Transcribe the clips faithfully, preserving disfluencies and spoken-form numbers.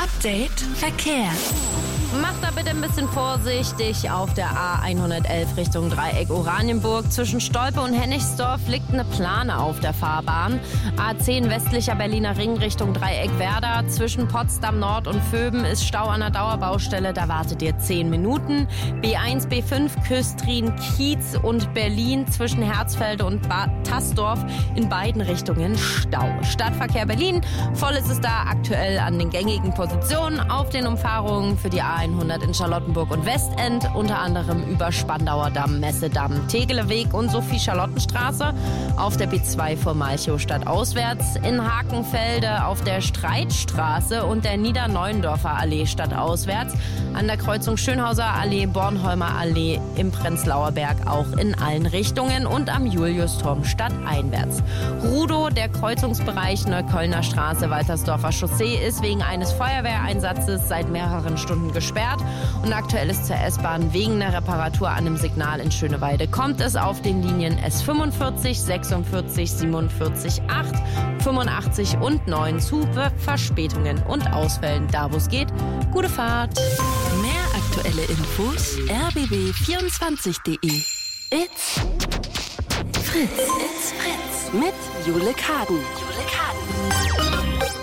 Update Verkehr. Macht da bitte ein bisschen vorsichtig. Auf der A hundertelf Richtung Dreieck Oranienburg. Zwischen Stolpe und Hennigsdorf liegt eine Plane auf der Fahrbahn. A zehn westlicher Berliner Ring Richtung Dreieck Werder. Zwischen Potsdam Nord und Vöben ist Stau an der Dauerbaustelle. Da wartet ihr zehn Minuten. B eins, B fünf Küstrin, Kiez und Berlin. Zwischen Herzfelde und Bad Tassdorf in beiden Richtungen Stau. Stadtverkehr Berlin. Voll ist es da aktuell an den gängigen Positionen. Auf den Umfahrungen für die A hundert in Charlottenburg und Westend, unter anderem über Spandauer Damm, Messedamm, Tegeleweg und Sophie-Charlottenstraße, auf der B zwei vor Malchow stadtauswärts, in Hakenfelde auf der Streitstraße und der Niederneuendorfer Allee stadtauswärts, an der Kreuzung Schönhauser Allee, Bornholmer Allee im Prenzlauer Berg auch in allen Richtungen und am Juliusturm stadteinwärts. Rudow, der Kreuzungsbereich Neuköllner Straße, Waltersdorfer Chaussee ist wegen eines Feuerwehreinsatzes seit mehreren Stunden gesperrt. Und aktuell ist zur S-Bahn wegen einer Reparatur an einem Signal in Schöneweide kommt es auf den Linien S fünfundvierzig, sechsundvierzig, siebenundvierzig, acht, fünfundachtzig und neun zu Verspätungen und Ausfällen. Da wo es geht, gute Fahrt. Mehr aktuelle Infos r b b vierundzwanzig punkt de. It's Fritz. It's Fritz. Mit Jule Kaden. Jule Kaden.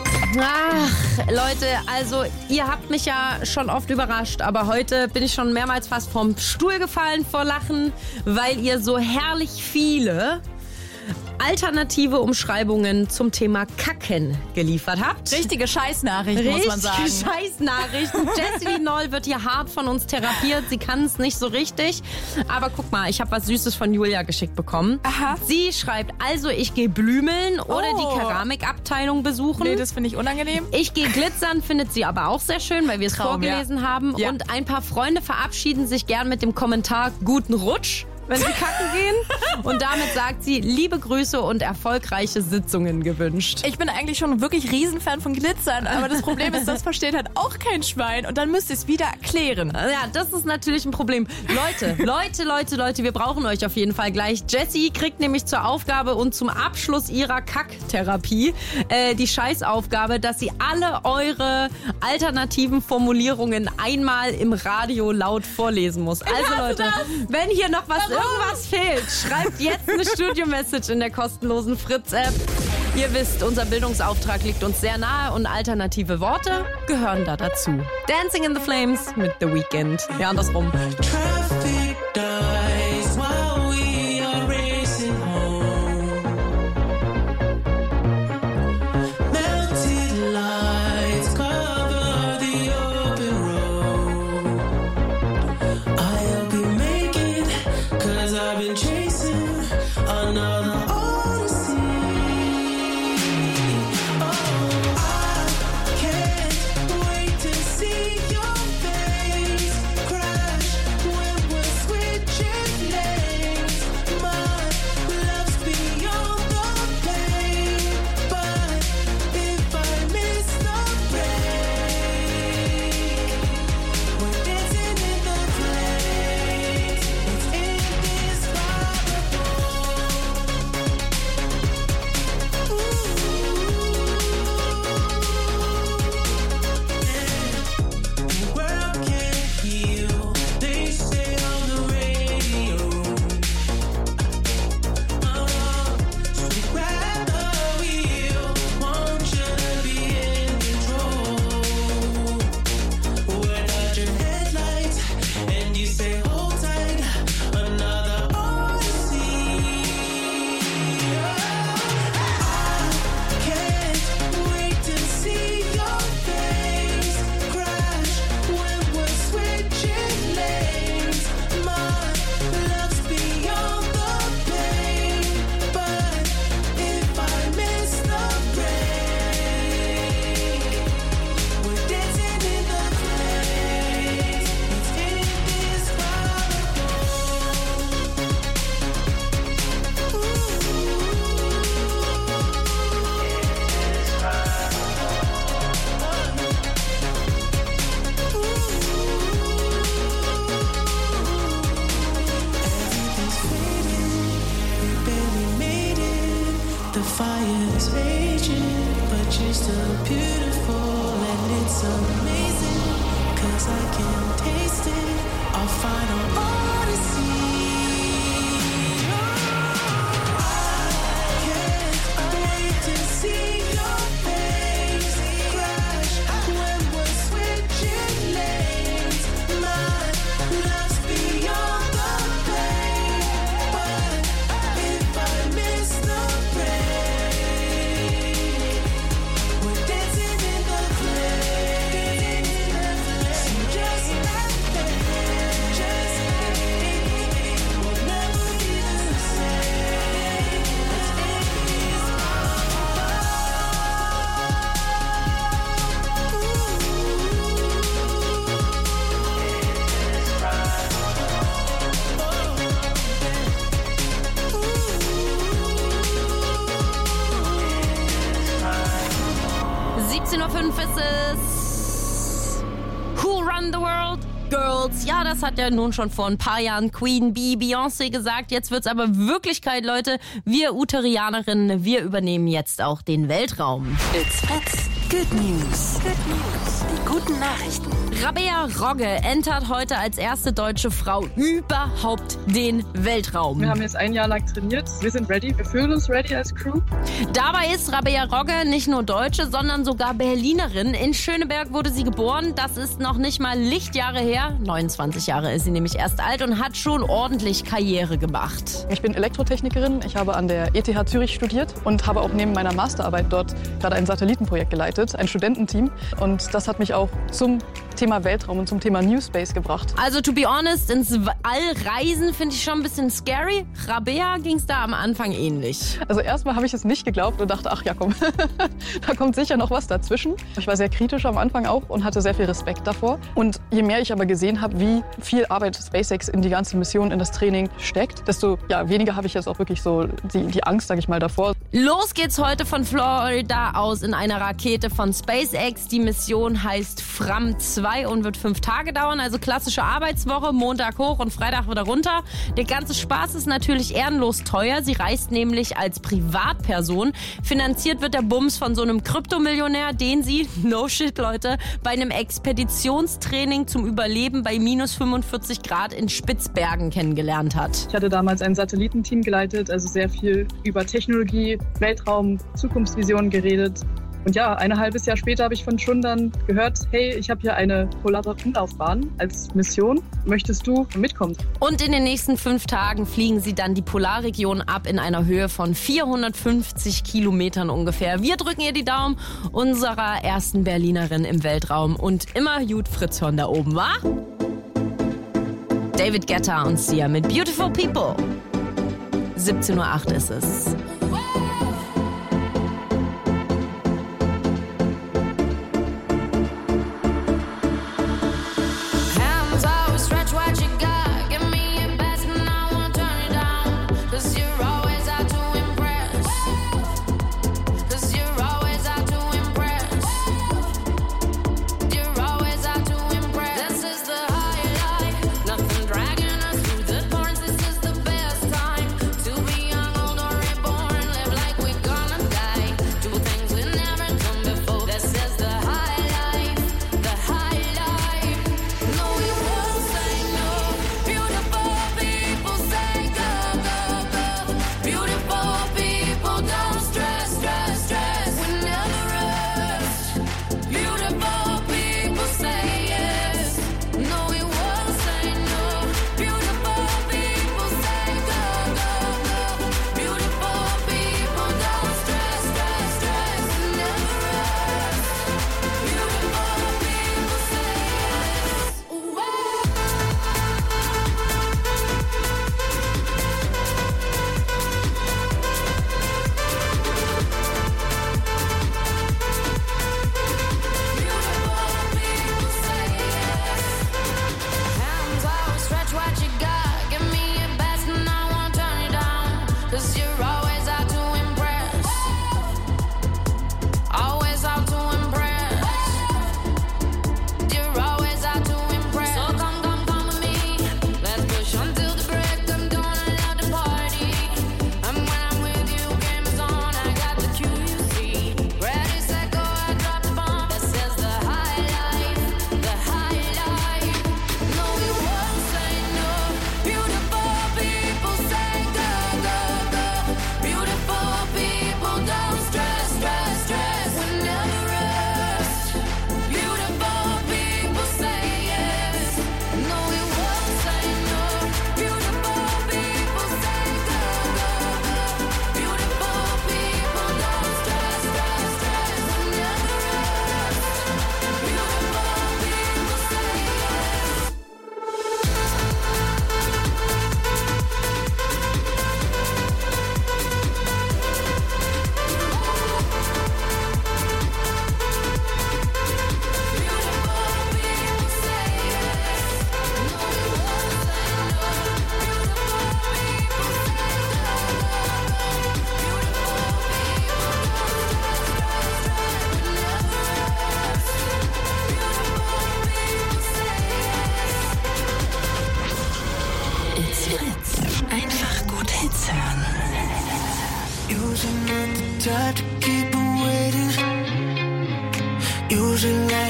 Ach, Leute, also ihr habt mich ja schon oft überrascht, aber heute bin ich schon mehrmals fast vom Stuhl gefallen vor Lachen, weil ihr so herrlich viele alternative Umschreibungen zum Thema Kacken geliefert habt. Richtige Scheißnachrichten, muss man sagen. Richtige Scheißnachrichten. Jessie Noll wird hier hart von uns therapiert. Sie kann es nicht so richtig. Aber guck mal, ich habe was Süßes von Julia geschickt bekommen. Aha. Sie schreibt, also ich gehe blümeln oder Oh. die Keramikabteilung besuchen. Nee, das finde ich unangenehm. Ich gehe glitzern, findet sie aber auch sehr schön, weil wir es Traum, vorgelesen ja. haben. Ja. Und ein paar Freunde verabschieden sich gern mit dem Kommentar guten Rutsch, wenn sie kacken gehen. Und damit sagt sie, liebe Grüße und erfolgreiche Sitzungen gewünscht. Ich bin eigentlich schon wirklich Riesenfan von Glitzern, aber das Problem ist, das versteht halt auch kein Schwein und dann müsst ihr es wieder erklären. Ja, das ist natürlich ein Problem. Leute, Leute, Leute, Leute, wir brauchen euch auf jeden Fall gleich. Jessie kriegt nämlich zur Aufgabe und zum Abschluss ihrer Kacktherapie äh, die Scheißaufgabe, dass sie alle eure alternativen Formulierungen einmal im Radio laut vorlesen muss. Also Leute, wenn hier noch was, irgendwas fehlt, schreibt jetzt eine Studio-Message in der kostenlosen Fritz-App. Ihr wisst, unser Bildungsauftrag liegt uns sehr nahe und alternative Worte gehören da dazu. Dancing in the Flames mit The Weeknd. Ja, andersrum. Traffic dies while we are racing home. Melted lights cover the open road. I'll be making, cause I've been chasing another odyssey. Oh, I can't wait to see your face crash when final odyssey. I can't wait to see your face crash when we're switching lanes. My love's beyond the pain, but if I miss the rain, we're dancing in the flame. So just let me, just let me, we'll never be the same. It's siebzehn Uhr fünf ist es. Who Run the World? Girls. Ja, das hat ja nun schon vor ein paar Jahren Queen Bee, Beyoncé gesagt. Jetzt wird's aber Wirklichkeit, Leute. Wir Uterianerinnen, wir übernehmen jetzt auch den Weltraum. It's Fritz. Good News. Good News. Die guten Nachrichten. Rabea Rogge entert heute als erste deutsche Frau überhaupt den Weltraum. Wir haben jetzt ein Jahr lang trainiert. Wir sind ready. Wir fühlen uns ready als Crew. Dabei ist Rabea Rogge nicht nur Deutsche, sondern sogar Berlinerin. In Schöneberg wurde sie geboren. Das ist noch nicht mal Lichtjahre her. neunundzwanzig Jahre ist sie nämlich erst alt und hat schon ordentlich Karriere gemacht. Ich bin Elektrotechnikerin. Ich habe an der E T H Zürich studiert und habe auch neben meiner Masterarbeit dort gerade ein Satellitenprojekt geleitet, ein Studententeam. Und das hat mich auch zum Thema Weltraum und zum Thema New Space gebracht. Also to be honest, ins All reisen finde ich schon ein bisschen scary. Rabea ging es da am Anfang ähnlich. Also erstmal habe ich es nicht geglaubt und dachte, ach ja komm, da kommt sicher noch was dazwischen. Ich war sehr kritisch am Anfang auch und hatte sehr viel Respekt davor. Und je mehr ich aber gesehen habe, wie viel Arbeit SpaceX in die ganze Mission, in das Training steckt, desto ja, weniger habe ich jetzt auch wirklich so die, die Angst, sage ich mal, davor. Los geht's heute von Florida aus in einer Rakete von SpaceX. Die Mission heißt Fram zwei und wird fünf Tage dauern. Also klassische Arbeitswoche, Montag hoch und Freitag wieder runter. Der ganze Spaß ist natürlich ehrenlos teuer. Sie reist nämlich als Privatperson. Finanziert wird der Bums von so einem Kryptomillionär, den sie, no shit Leute, bei einem Expeditionstraining zum Überleben bei minus fünfundvierzig Grad in Spitzbergen kennengelernt hat. Ich hatte damals ein Satellitenteam geleitet, also sehr viel über Technologie, Weltraum, Zukunftsvisionen geredet. Und ja, ein halbes Jahr später habe ich von schon dann gehört, hey, ich habe hier eine polare Umlaufbahn als Mission. Möchtest du mitkommen? Und in den nächsten fünf Tagen fliegen sie dann die Polarregion ab in einer Höhe von vierhundertfünfzig Kilometern ungefähr. Wir drücken ihr die Daumen unserer ersten Berlinerin im Weltraum. Und immer gut Fritzhorn da oben, wa? David Guetta und Sia mit Beautiful People. siebzehn Uhr acht ist es. Dragging us through the thorns, this is the best time to be young, old, or reborn.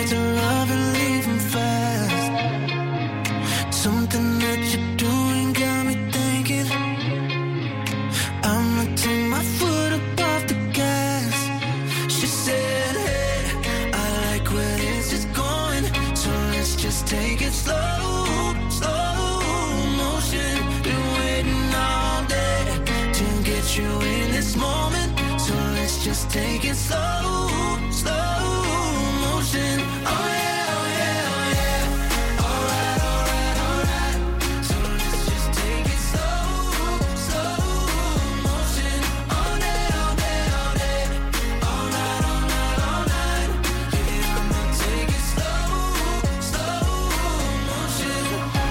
like to love and leaving fast. Something that you're doing got me thinking I'ma take my foot up off the gas. She said, hey, I like where this is going, so let's just take it slow, slow motion. Been waiting all day to get you in this moment, so let's just take it slow, slow motion. Oh yeah, oh yeah, oh yeah. Alright, alright, alright. So let's just take it slow, slow motion. All day, all day, all day. All night, all night, all night. Yeah, I'ma take it slow, slow motion.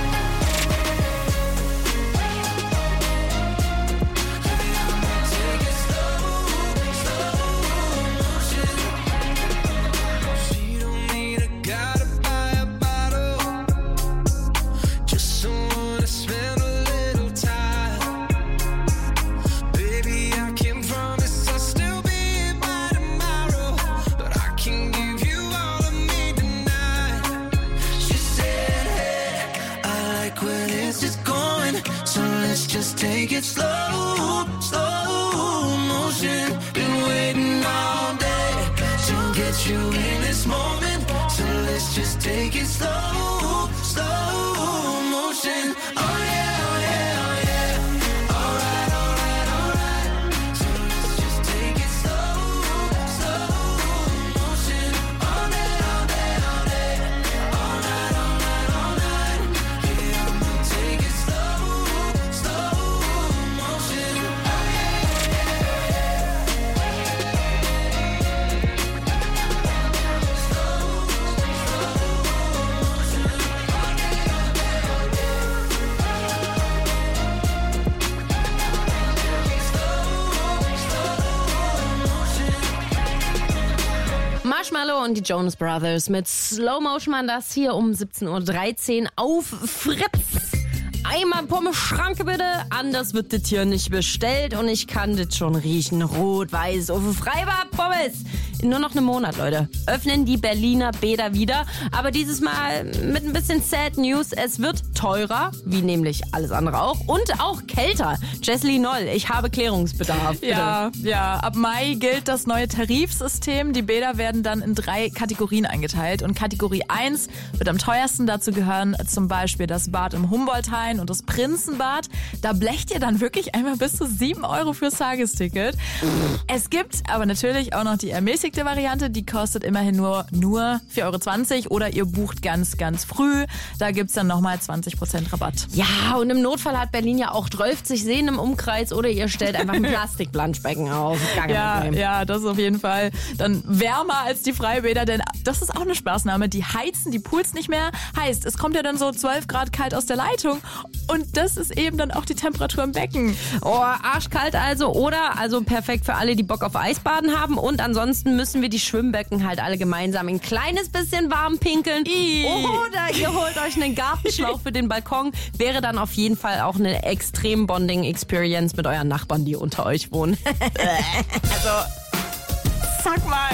Yeah, I'ma take it slow, slow motion. She don't need a guy to buy a bottle, just someone to spend a little time. Baby, I can promise I'll still be here by tomorrow, but I can give you all of me tonight. She said, hey, I like where this is going, so let's just take it slow, slow motion. Been waiting all day to get you in this moment, so let's just take it slow, slow motion. Oh yeah, oh yeah, oh yeah. Alright, alright, alright. So let's just take it slow, slow motion. All day, all day, all day. All night, all night, all night. Yeah, I'ma take it slow, slow motion. Oh yeah, Marshmallow und die Jonas Brothers mit Slow Motion, man, das hier um siebzehn Uhr dreizehn auf Fritz. Einmal Pommes-Schranke bitte, anders wird das hier nicht bestellt und ich kann das schon riechen. Rot-Weiß auf Freibad-Pommes. In nur noch einem Monat, Leute, öffnen die Berliner Bäder wieder. Aber dieses Mal mit ein bisschen Sad News. Es wird teurer, wie nämlich alles andere auch. Und auch kälter. Jessie Noll, ich habe Klärungsbedarf. Bitte. Ja, ja, ab Mai gilt das neue Tarifsystem. Die Bäder werden dann in drei Kategorien eingeteilt. Und Kategorie eins wird am teuersten. Dazu gehören zum Beispiel das Bad im Humboldthain und das Prinzenbad. Da blecht ihr dann wirklich einmal bis zu sieben Euro fürs Tagesticket. Es gibt aber natürlich auch noch die ermäßigte Variante. Die kostet immerhin nur, nur vier Euro zwanzig oder ihr bucht ganz, ganz früh. Da gibt's dann nochmal zwanzig Prozent Rabatt. Ja, und im Notfall hat Berlin ja auch zwölf Seen im Umkreis oder ihr stellt einfach ein Plastikplanschbecken auf. Gar kein Ja, Problem. ja, das ist auf jeden Fall dann wärmer als die Freibäder, denn das ist auch eine Spaßnahme. Die heizen die Pools nicht mehr. Heißt, es kommt ja dann so zwölf Grad kalt aus der Leitung und das ist eben dann auch die Temperatur im Becken. Oh, arschkalt also oder also perfekt für alle, die Bock auf Eisbaden haben und ansonsten müssen wir die Schwimmbecken halt alle gemeinsam ein kleines bisschen warm pinkeln. Ii. Oder ihr holt euch einen Gartenschlauch für den Balkon. Wäre dann auf jeden Fall auch eine extrem Bonding-Experience mit euren Nachbarn, die unter euch wohnen. Also, sag mal.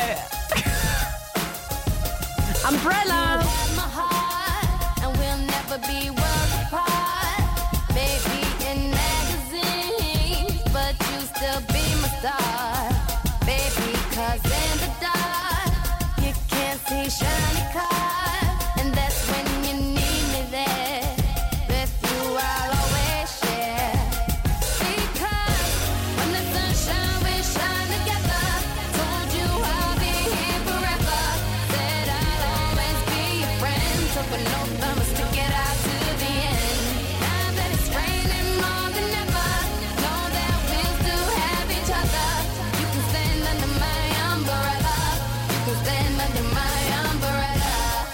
Umbrella! my heart, and we'll never be worlds apart. Maybe in magazines, but you still be my star. Baby, 'cause in the dark, you can't see shiny cars, and that's when you need me there. With you, I'll always share. Because when the sunshine, we shine together. Told you I'll be here forever. Said I'll always be your friend. Took an oath, I'ma stick it out to the end. Now that it's raining more than ever, know that we'll still have each other. You can stand under my umbrella. You can stand under my umbrella.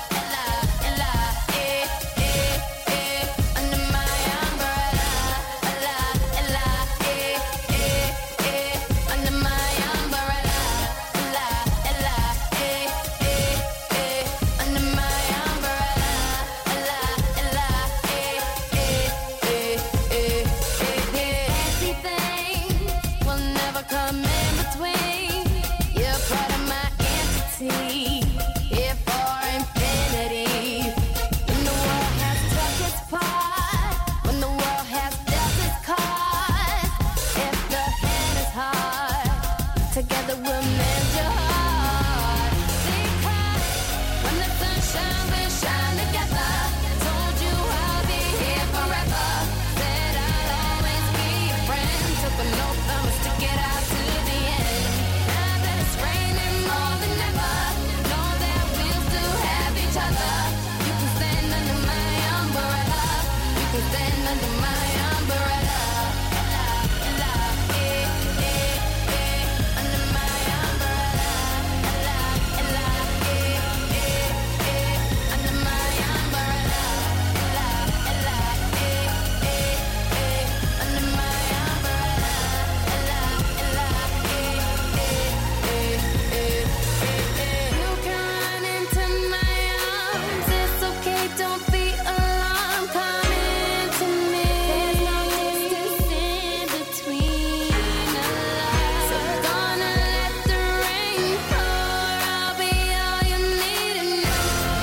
sunshine, we'll shine together. Told you I'll be here forever. Said I'll always be your friend. Took an oath, I'ma stick it out to the end. Now that it's raining more than ever, know that we'll still have each other. You can stand under my umbrella. You can stand under my umbrella. Ella, eh, eh, eh, under my umbrella. Ella, ella, eh, eh, eh, under my umbrella. Ella, ella, eh, eh, eh, under my umbrella. Ella, ella, eh, eh, eh, eh, eh. You can run into my arms. It's okay, don't be alarmed. Come into me. There's no distance in between us. So gonna let the rain pour. I'll be all you need to know.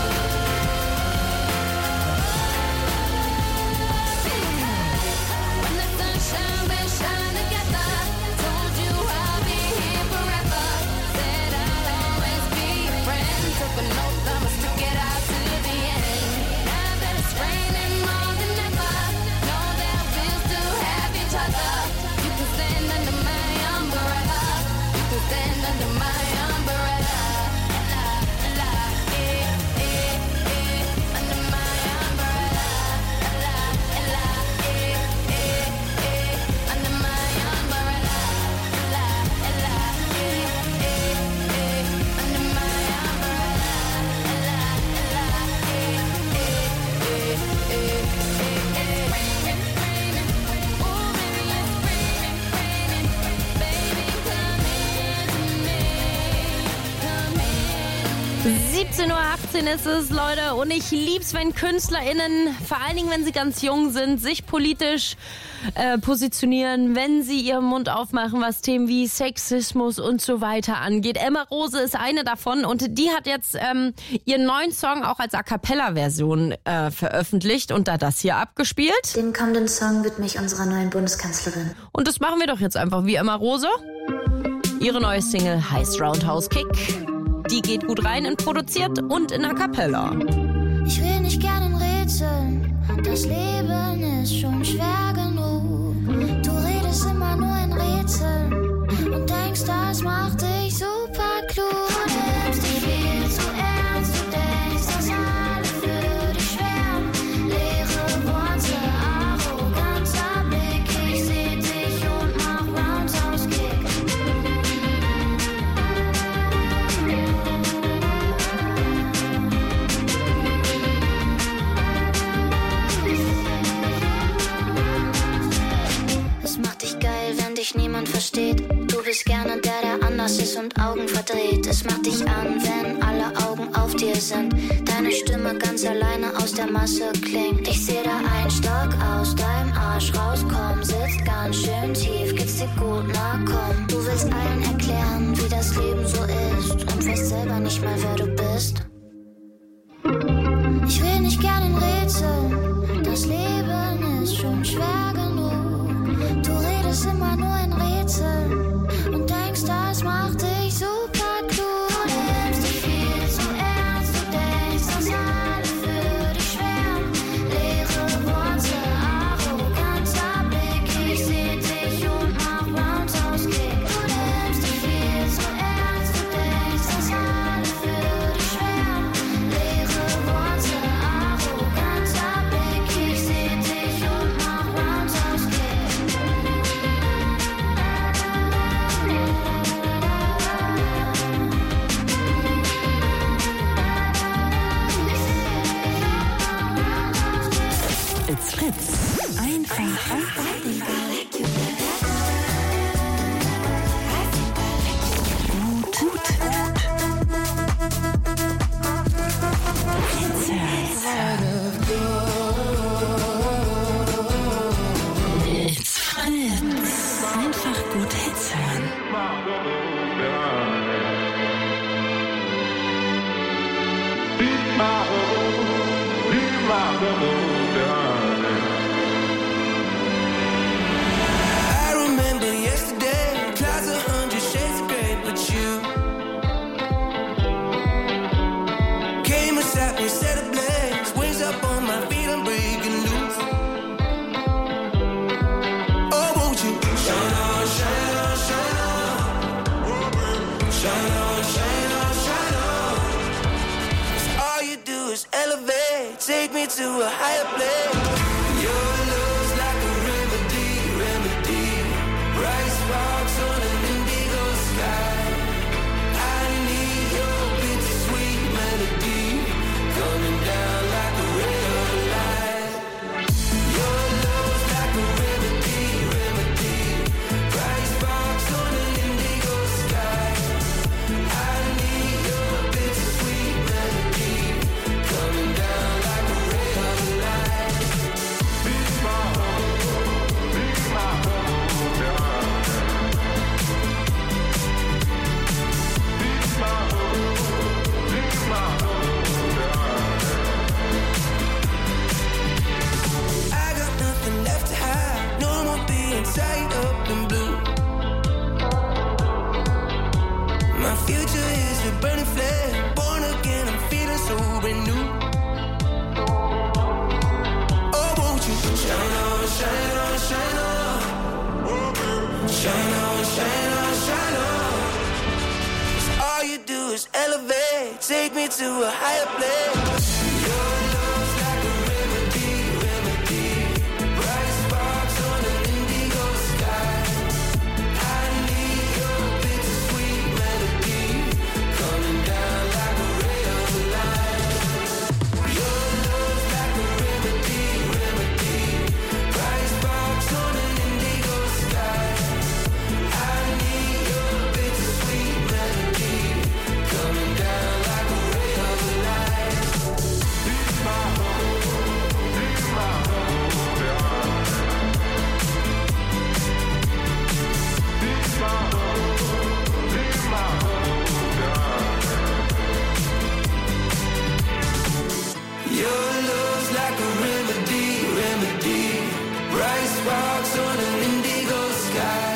When the sunshine, we'll shine together. Told you I'll be here forever. Said I'll always be your friend. Took an oath, I'ma stick it out to the end. Now that it's raining more than ever, know that we'll still have each other. You can stand under my umbrella. You can stand under my umbrella. Ella, ella, eh, eh, eh, under my umbrella. Ella, ella, eh, eh, eh, under my umbrella. Ella, ella, eh, eh, eh, under my umbrella. Ella, ella, eh, eh, eh, eh, eh. Raining, raining, oh baby it's raining, raining, baby come into me, come in. siebzehn Uhr achtzehn ist es, Leute, und ich lieb's, wenn KünstlerInnen, vor allen Dingen, wenn sie ganz jung sind, sich politisch äh, positionieren, wenn sie ihren Mund aufmachen, was Themen wie Sexismus und so weiter angeht. Emma Rose ist eine davon und die hat jetzt ähm, ihren neuen Song auch als A-Cappella-Version äh, veröffentlicht und da das hier abgespielt. Den kommenden Song widme ich unserer neuen Bundeskanzlerin. Und das machen wir doch jetzt einfach wie Emma Rose. Ihre neue Single heißt Roundhouse Kick. Die geht gut rein in produziert und in A Cappella. Ich will nicht gern in Rätseln, das Leben ist schon schwer genug. Du redest immer nur in Rätseln und denkst, das macht dich super klug. Du nimmst dich viel zu ernst, du denkst, dass alle für dich schweren. Leere Worte, arroganter Blick, ich seh dich und mach Roundhouse Kick. Es macht dich geil, wenn dich niemand versteht. Du bist gerne der, der anders ist und Augen verdreht. Es macht dich an, wenn alle Augen auf dir sind. Deine Stimme ganz alleine aus der Masse klingt. Ich seh da einen Stock aus deinem Arsch rauskommen. Sitzt ganz schön tief, geht's dir gut, na komm. Du willst allen erklären, wie das Leben so ist und weißt selber nicht mal, wer du bist. Ich will nicht gern in Rätseln, das Leben ist schon schwer genug. Du redest immer nur in Rätseln und denkst, das macht dich super klug. Du nimmst dich viel zu ernst, du denkst, dass alle für dich schweren. Leere Worte, arroganter Blick, ich seh dich und mach Roundhouse Kick. Du nimmst dich viel zu ernst, du denkst, dass alle für dich schweren. Leere Worte, arroganter Blick, ich seh dich und mach Roundhouse Kick. It's Fritz. Einfach gut. It's Fritz. Einfach gut Hits hören. I remember yesterday, clouds a hundred shades of grey, but you came and sat we set ablaze. Wings up on my feet, I'm breaking loose. Oh, won't you shine on, shine on, shine on. Shine on, shine on, shine on. 'Cause all you do is elevate, take me to a higher place. Your love's like a remedy, remedy. Bright sparks on an indigo sky. I need your bittersweet melody, coming down like a ray of light. Your love's like a remedy, remedy. Bright sparks on an indigo sky. I need your bittersweet melody, coming down like a ray of light. Be my home, be my home, yeah. Be my home, be my home, yeah. I got nothing left to hide, no more being tied up in blue. My future is a burning flame, born again, I'm feeling so brand new. Oh, won't you shine on, shine on, shine on. Shine on, shine on, shine on. 'Cause all you do is elevate, take me to a higher place. Your love's like a remedy, remedy. Bright sparks on an indigo sky. I need your bittersweet melody, coming down like a ray of light. Your love's like a remedy, remedy. Bright sparks on an indigo sky. I need your bittersweet melody, coming down like a ray of light. Be my home, be my home, yeah. Be my home, be my home, yeah. Your love's like a remedy, remedy. Bright sparks on an indigo sky.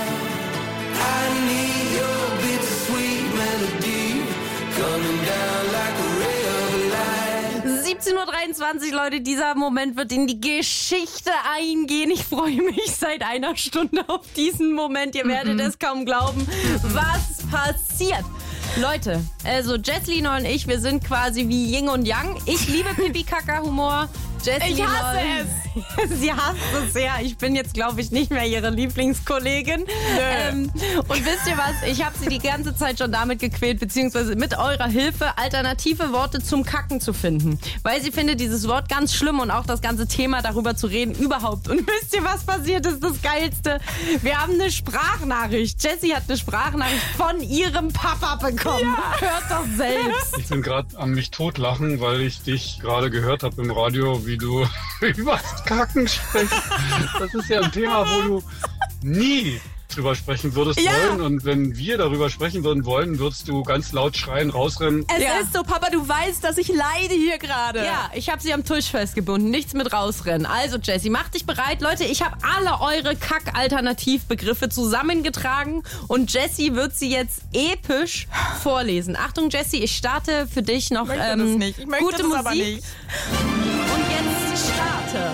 I need your bittersweet melody, coming down like a ray of light. siebzehn Uhr dreiundzwanzig, Leute, dieser Moment wird in die Geschichte eingehen. Ich freue mich seit einer Stunde auf diesen Moment. Ihr werdet es kaum glauben, was passiert. Leute, also Jesslyn und ich, wir sind quasi wie Yin und Yang. Ich liebe Pipi-Kaka-Humor. Jesslyn Ich hasse es. Sie hasst es sehr. Ich bin jetzt, glaube ich, nicht mehr ihre Lieblingskollegin. Ähm, und wisst ihr was? Ich habe sie die ganze Zeit schon damit gequält, beziehungsweise mit eurer Hilfe alternative Worte zum Kacken zu finden. Weil sie findet dieses Wort ganz schlimm und auch das ganze Thema darüber zu reden überhaupt. Und wisst ihr, was passiert ist? Das Geilste. Wir haben eine Sprachnachricht. Jessie hat eine Sprachnachricht von ihrem Papa bekommen. Ja. Hört doch selbst. Ich bin gerade an mich totlachen, weil ich dich gerade gehört habe im Radio, wie du über das Kacken sprichst. Das ist ja ein Thema, wo du nie drüber sprechen würdest Ja. wollen. Und wenn wir darüber sprechen würden wollen, würdest du ganz laut schreien, rausrennen. Es Ja. ist so, Papa, du weißt, dass ich leide hier gerade. Ja, ich habe sie am Tisch festgebunden. Nichts mit rausrennen. Also, Jessie, mach dich bereit. Leute, ich habe alle eure Kack-Alternativbegriffe zusammengetragen und Jessie wird sie jetzt episch vorlesen. Achtung, Jessie, ich starte für dich noch Ich möchte ähm, das nicht. Ich möchte gute das Musik. aber nicht. Und jetzt starte.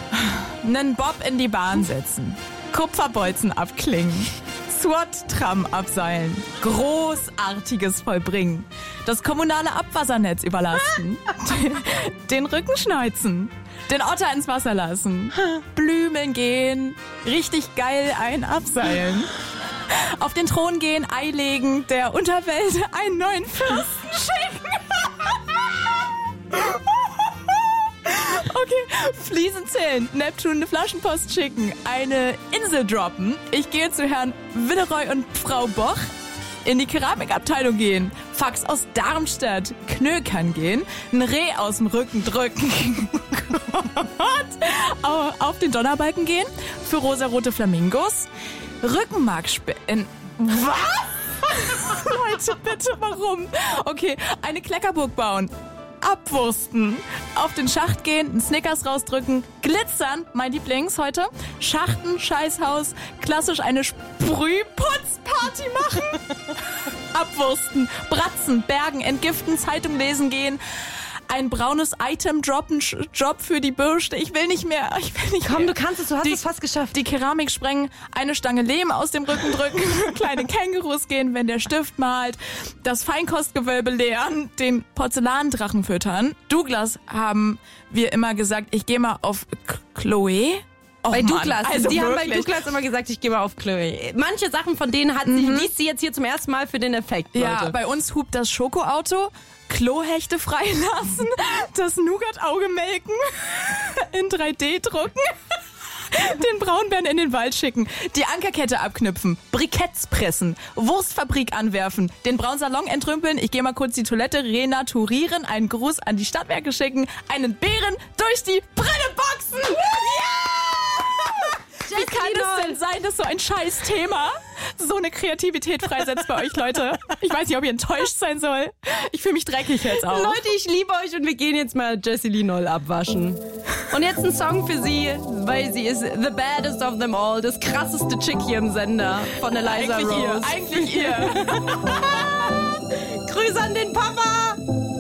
Nen Bob in die Bahn setzen. Kupferbolzen abklingen. SWAT-Tram abseilen. Großartiges vollbringen. Das kommunale Abwassernetz überlasten. Den Rücken schneuzen. Den Otter ins Wasser lassen. Blümeln gehen. Richtig geil ein abseilen. Auf den Thron gehen, Ei legen, der Unterwelt einen neuen Fürsten schicken. Okay, Fliesen zählen, Neptun eine Flaschenpost schicken, eine Insel droppen. Ich gehe zu Herrn Willeroy und Frau Boch. In die Keramikabteilung gehen, Fax aus Darmstadt, Knökern gehen, ein Reh aus dem Rücken drücken. Au- Auf den Donnerbalken gehen, für rosarote Flamingos, Rückenmark spähen. Was? Leute, bitte, warum? Okay, eine Kleckerburg bauen. Abwursten. Auf den Schacht gehen, einen Snickers rausdrücken, glitzern, mein Lieblings heute, Schachten, Scheißhaus, klassisch eine Sprühputzparty machen, abwursten, bratzen, bergen, entgiften, Zeitung lesen gehen, ein braunes Item droppen, Job für die Bürste. Ich will nicht mehr. Ich will nicht Komm, mehr. du kannst es, du hast Die- es fast geschafft. Die Keramik sprengen, eine Stange Lehm aus dem Rücken drücken, kleine Kängurus gehen, wenn der Stift malt, das Feinkostgewölbe leeren, den Porzellandrachen füttern. Douglas haben wir immer gesagt, ich gehe mal auf K- Chloe. Oh Bei Mann, Douglas. also die haben bei wirklich. Douglas immer gesagt, ich gehe mal auf Chloe. Manche Sachen von denen hat sie, liest sie jetzt hier zum ersten Mal für den Effekt, Leute. Ja, bei uns hupt das Schokoauto, Klohechte freilassen, das Nougat-Auge melken, in drei D drucken, den Braunbären in den Wald schicken, die Ankerkette abknüpfen, Briketts pressen, Wurstfabrik anwerfen, den Braunsalon entrümpeln, ich gehe mal kurz die Toilette renaturieren, einen Gruß an die Stadtwerke schicken, einen Bären durch die Brille boxen. Ja! Wie kann es denn sein, dass so ein Scheiß-Thema so eine Kreativität freisetzt bei euch, Leute? Ich weiß nicht, ob ihr enttäuscht sein soll. Ich fühle mich dreckig jetzt auch. Leute, ich liebe euch und wir gehen jetzt mal Jessie Lee Noll abwaschen. Und jetzt ein Song für sie, weil sie ist the baddest of them all, das krasseste Chick hier im Sender von Eliza Eigentlich Rose. ihr, eigentlich ihr. Grüße an den Papa!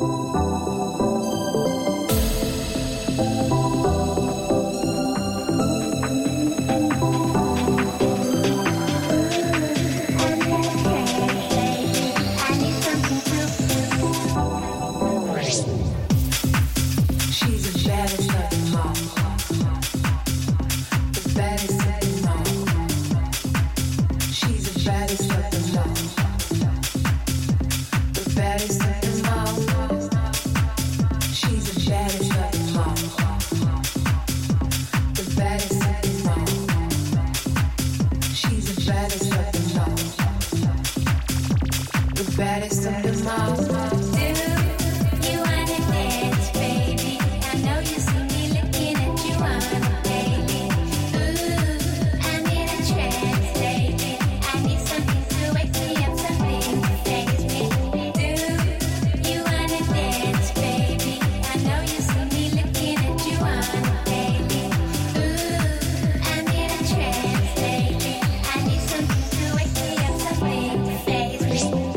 Baddest of them all. Do you wanna dance, baby? I know you see me looking at you on a daily. Ooh, I'm in a trance lately. I need something to wake me up, something to face me. Do you wanna dance, baby? I know you see me looking at you on a daily. Ooh, I'm in a trance lately. I need something to wake me up, something to face me.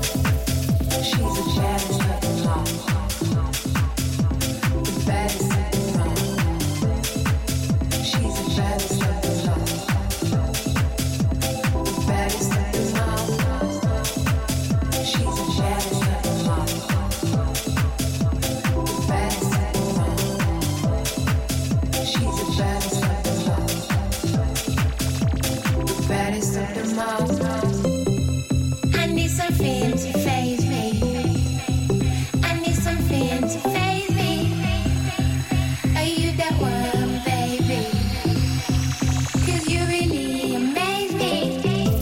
I need something to phase me. I need something to phase me. Are you that one, baby? 'Cause you really amaze me.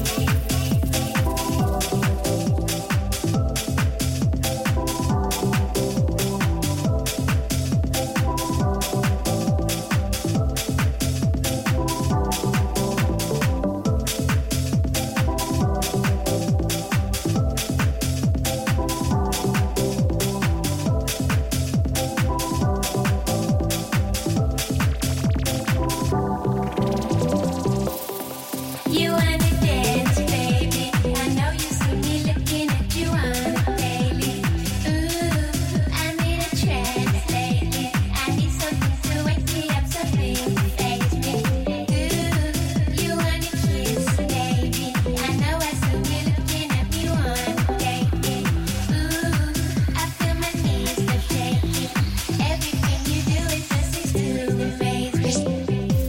You wanna dance, baby? I know you see me looking at you on a daily. Ooh, I'm in a trance lately. I need something to wake me up, something to face me. Ooh, you wanna kiss, baby? I know I see you looking at me on a daily. Ooh, I feel my knees go shaky. Everything you do is just seems to amaze me.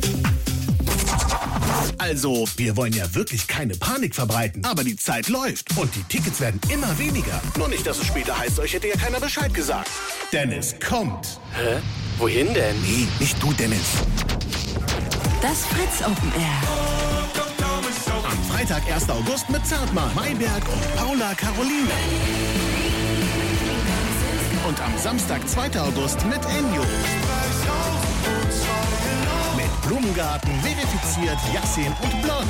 Also, wir wollen ja wirklich keine Panik verbreiten, aber die Zeit läuft und die Tickets werden immer weniger. Nur nicht, dass es später heißt, euch hätte ja keiner Bescheid gesagt. Dennis kommt. Hä? Wohin denn? Nee, nicht du, Dennis. Das Fritz Open Air. Am Freitag, erster August mit Zartmann, Mayberg und Paula Caroline. Und am Samstag, zweiter August mit Enyo. Mit Blumengarten, verifiziert, Yassin und Blond.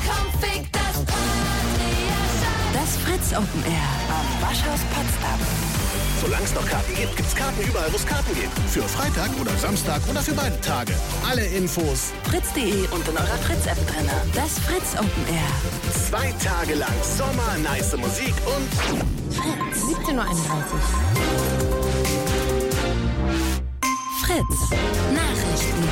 Das Fritz Open Air am Waschhaus Potsdam. Solange es noch Karten gibt, gibt's Karten überall, wo es Karten gibt. Für Freitag oder Samstag oder für beide Tage. Alle Infos fritz punkt de und in eurer Fritz-App drin. Das Fritz Open Air. zwei Tage lang Sommer, nice Musik und Fritz. siebzehn Uhr einunddreißig. Fritz. Nachrichten.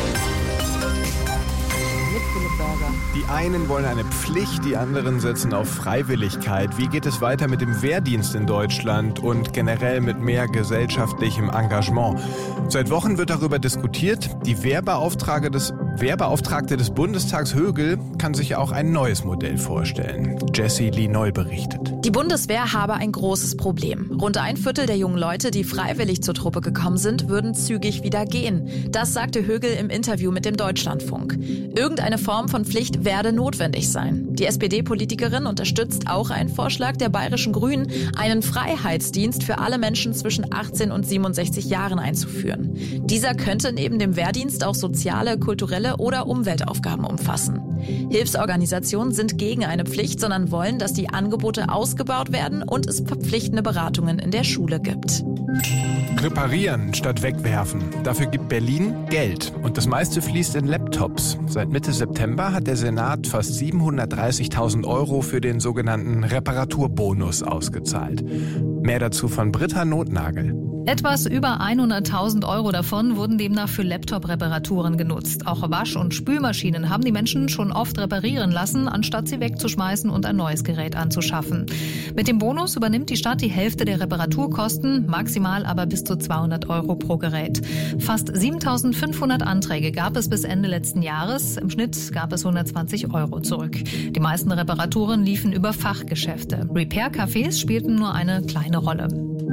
Mit Philipp Burger. Die einen wollen eine Pflicht, die anderen setzen auf Freiwilligkeit. Wie geht es weiter mit dem Wehrdienst in Deutschland und generell mit mehr gesellschaftlichem Engagement? Seit Wochen wird darüber diskutiert. Die Wehrbeauftragte des, Wehrbeauftragte des Bundestags Högel kann sich auch ein neues Modell vorstellen. Jessie Lee Noll berichtet. Die Bundeswehr habe ein großes Problem. Rund ein Viertel der jungen Leute, die freiwillig zur Truppe gekommen sind, würden zügig wieder gehen. Das sagte Högel im Interview mit dem Deutschlandfunk. Irgendeine Form von Pflicht werde notwendig sein. Die S P D-Politikerin unterstützt auch einen Vorschlag der bayerischen Grünen, einen Freiheitsdienst für alle Menschen zwischen achtzehn und siebenundsechzig Jahren einzuführen. Dieser könnte neben dem Wehrdienst auch soziale, kulturelle oder Umweltaufgaben umfassen. Hilfsorganisationen sind gegen eine Pflicht, sondern wollen, dass die Angebote ausgebaut werden und es verpflichtende Beratungen in der Schule gibt. Reparieren statt wegwerfen. Dafür gibt Berlin Geld. Und das meiste fließt in Laptops. Seit Mitte September hat der Senat fast siebenhundertdreißigtausend Euro für den sogenannten Reparaturbonus ausgezahlt. Mehr dazu von Britta Notnagel. Etwas über hunderttausend Euro davon wurden demnach für Laptop-Reparaturen genutzt. Auch Wasch- und Spülmaschinen haben die Menschen schon oft reparieren lassen, anstatt sie wegzuschmeißen und ein neues Gerät anzuschaffen. Mit dem Bonus übernimmt die Stadt die Hälfte der Reparaturkosten, maximal aber bis zu zweihundert Euro pro Gerät. Fast siebentausendfünfhundert Anträge gab es bis Ende letzten Jahres. Im Schnitt gab es hundertzwanzig Euro zurück. Die meisten Reparaturen liefen über Fachgeschäfte. Repair-Cafés spielten nur eine kleine Rolle.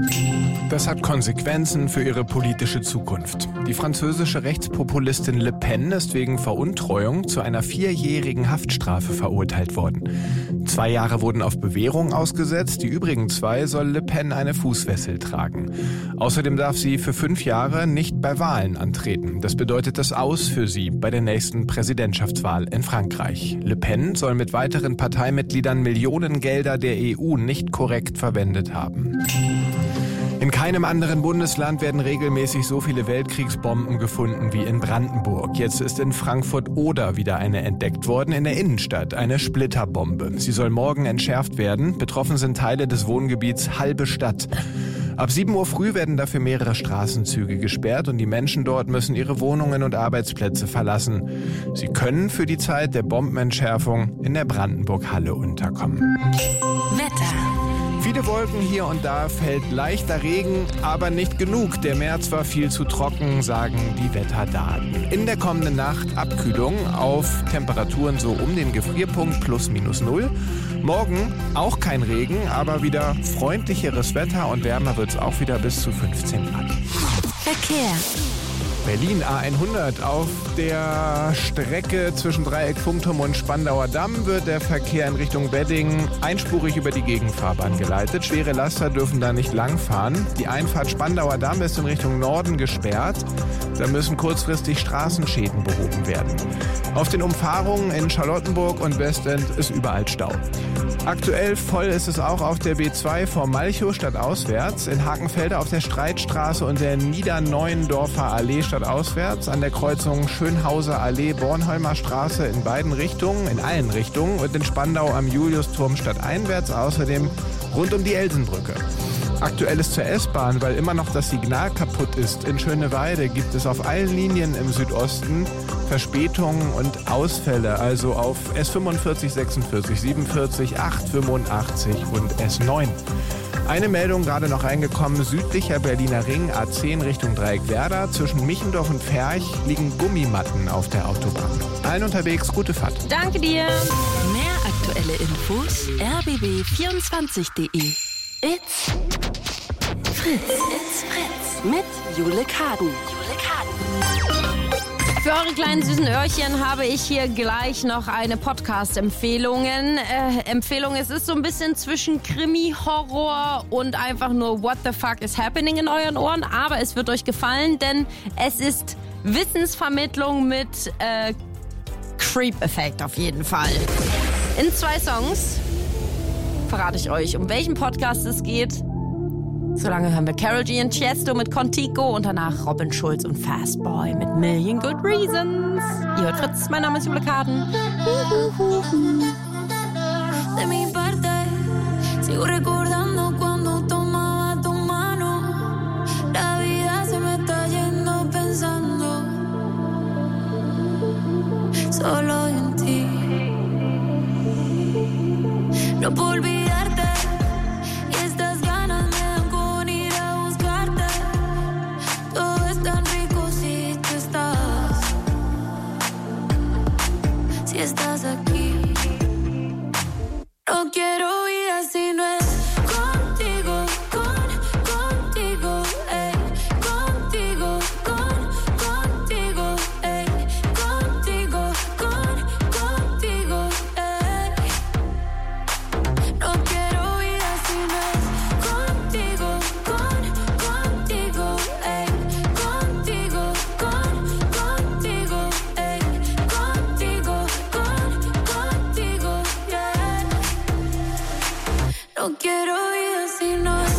Das hat Konsequenzen für ihre politische Zukunft. Die französische Rechtspopulistin Le Pen ist wegen Veruntreuung zu einer vierjährigen Haftstrafe verurteilt worden. Zwei Jahre wurden auf Bewährung ausgesetzt, die übrigen zwei soll Le Pen eine Fußfessel tragen. Außerdem darf sie für fünf Jahre nicht bei Wahlen antreten. Das bedeutet das Aus für sie bei der nächsten Präsidentschaftswahl in Frankreich. Le Pen soll mit weiteren Parteimitgliedern Millionengelder der E U nicht korrekt verwendet haben. In keinem anderen Bundesland werden regelmäßig so viele Weltkriegsbomben gefunden wie in Brandenburg. Jetzt ist in Frankfurt-Oder wieder eine entdeckt worden, in der Innenstadt, eine Splitterbombe. Sie soll morgen entschärft werden. Betroffen sind Teile des Wohngebiets Halbe Stadt. Ab sieben Uhr früh werden dafür mehrere Straßenzüge gesperrt und die Menschen dort müssen ihre Wohnungen und Arbeitsplätze verlassen. Sie können für die Zeit der Bombenentschärfung in der Brandenburg-Halle unterkommen. Wetter. Viele Wolken hier und da, fällt leichter Regen, aber nicht genug. Der März war viel zu trocken, sagen die Wetterdaten. In der kommenden Nacht Abkühlung auf Temperaturen so um den Gefrierpunkt plus minus null. Morgen auch kein Regen, aber wieder freundlicheres Wetter und wärmer wird es auch wieder bis zu fünfzehn Grad. Verkehr. Berlin A hundert. Auf der Strecke zwischen Dreieck Funkturm und Spandauer Damm wird der Verkehr in Richtung Wedding einspurig über die Gegenfahrbahn geleitet. Schwere Laster dürfen da nicht langfahren. Die Einfahrt Spandauer Damm ist in Richtung Norden gesperrt. Da müssen kurzfristig Straßenschäden behoben werden. Auf den Umfahrungen in Charlottenburg und Westend ist überall Stau. Aktuell voll ist es auch auf der B zwei vor Malchow stadtauswärts, in Hakenfelde auf der Streitstraße und der Niederneuendorfer Allee stadtauswärts, an der Kreuzung Schönhauser Allee, Bornholmer Straße in beiden Richtungen, in allen Richtungen und in Spandau am Juliusturm stadteinwärts, außerdem rund um die Elsenbrücke. Aktuell ist zur S-Bahn, weil immer noch das Signal kaputt ist. In Schöneweide gibt es auf allen Linien im Südosten Verspätungen und Ausfälle, also auf S fünfundvierzig, sechsundvierzig, siebenundvierzig, acht, fünfundachtzig und S neun. Eine Meldung gerade noch reingekommen, südlicher Berliner Ring, A zehn Richtung Dreieck-Werder. Zwischen Michendorf und Ferch liegen Gummimatten auf der Autobahn. Allen unterwegs, gute Fahrt. Danke dir. Mehr aktuelle Infos r b b vierundzwanzig punkt de. It's Fritz. It's Fritz. Mit Jule Kaden. Jule Kaden. Für eure kleinen süßen Öhrchen habe ich hier gleich noch eine Podcast-Empfehlungen. Äh, Empfehlung, es ist so ein bisschen zwischen Krimi, Horror und einfach nur What the fuck is happening in euren Ohren. Aber es wird euch gefallen, denn es ist Wissensvermittlung mit äh, Creep-Effekt auf jeden Fall. In zwei Songs verrate ich euch, um welchen Podcast es geht. Solange hören wir Karol G und Tiesto mit Contigo und danach Robin Schulz und Fastboy mit Million Good Reasons. Ihr hört Fritz, mein Name ist Jule Kaden. De mi parte, sigo recordando cuando tomaba tu mano. La vida se me está yendo pensando solo en ti. No puedo olvidarte y estas ganas me dan con ir a buscarte. Todo es tan rico si tú estás, si estás aquí. No quiero vida si no es contigo, con, contigo, ey, contigo, con, contigo, ey, contigo, con, contigo, ey. No quiero vida si no es contigo, con, contigo, ey, contigo, con, contigo, ey, contigo, con, contigo, yeah. No quiero vida si no es.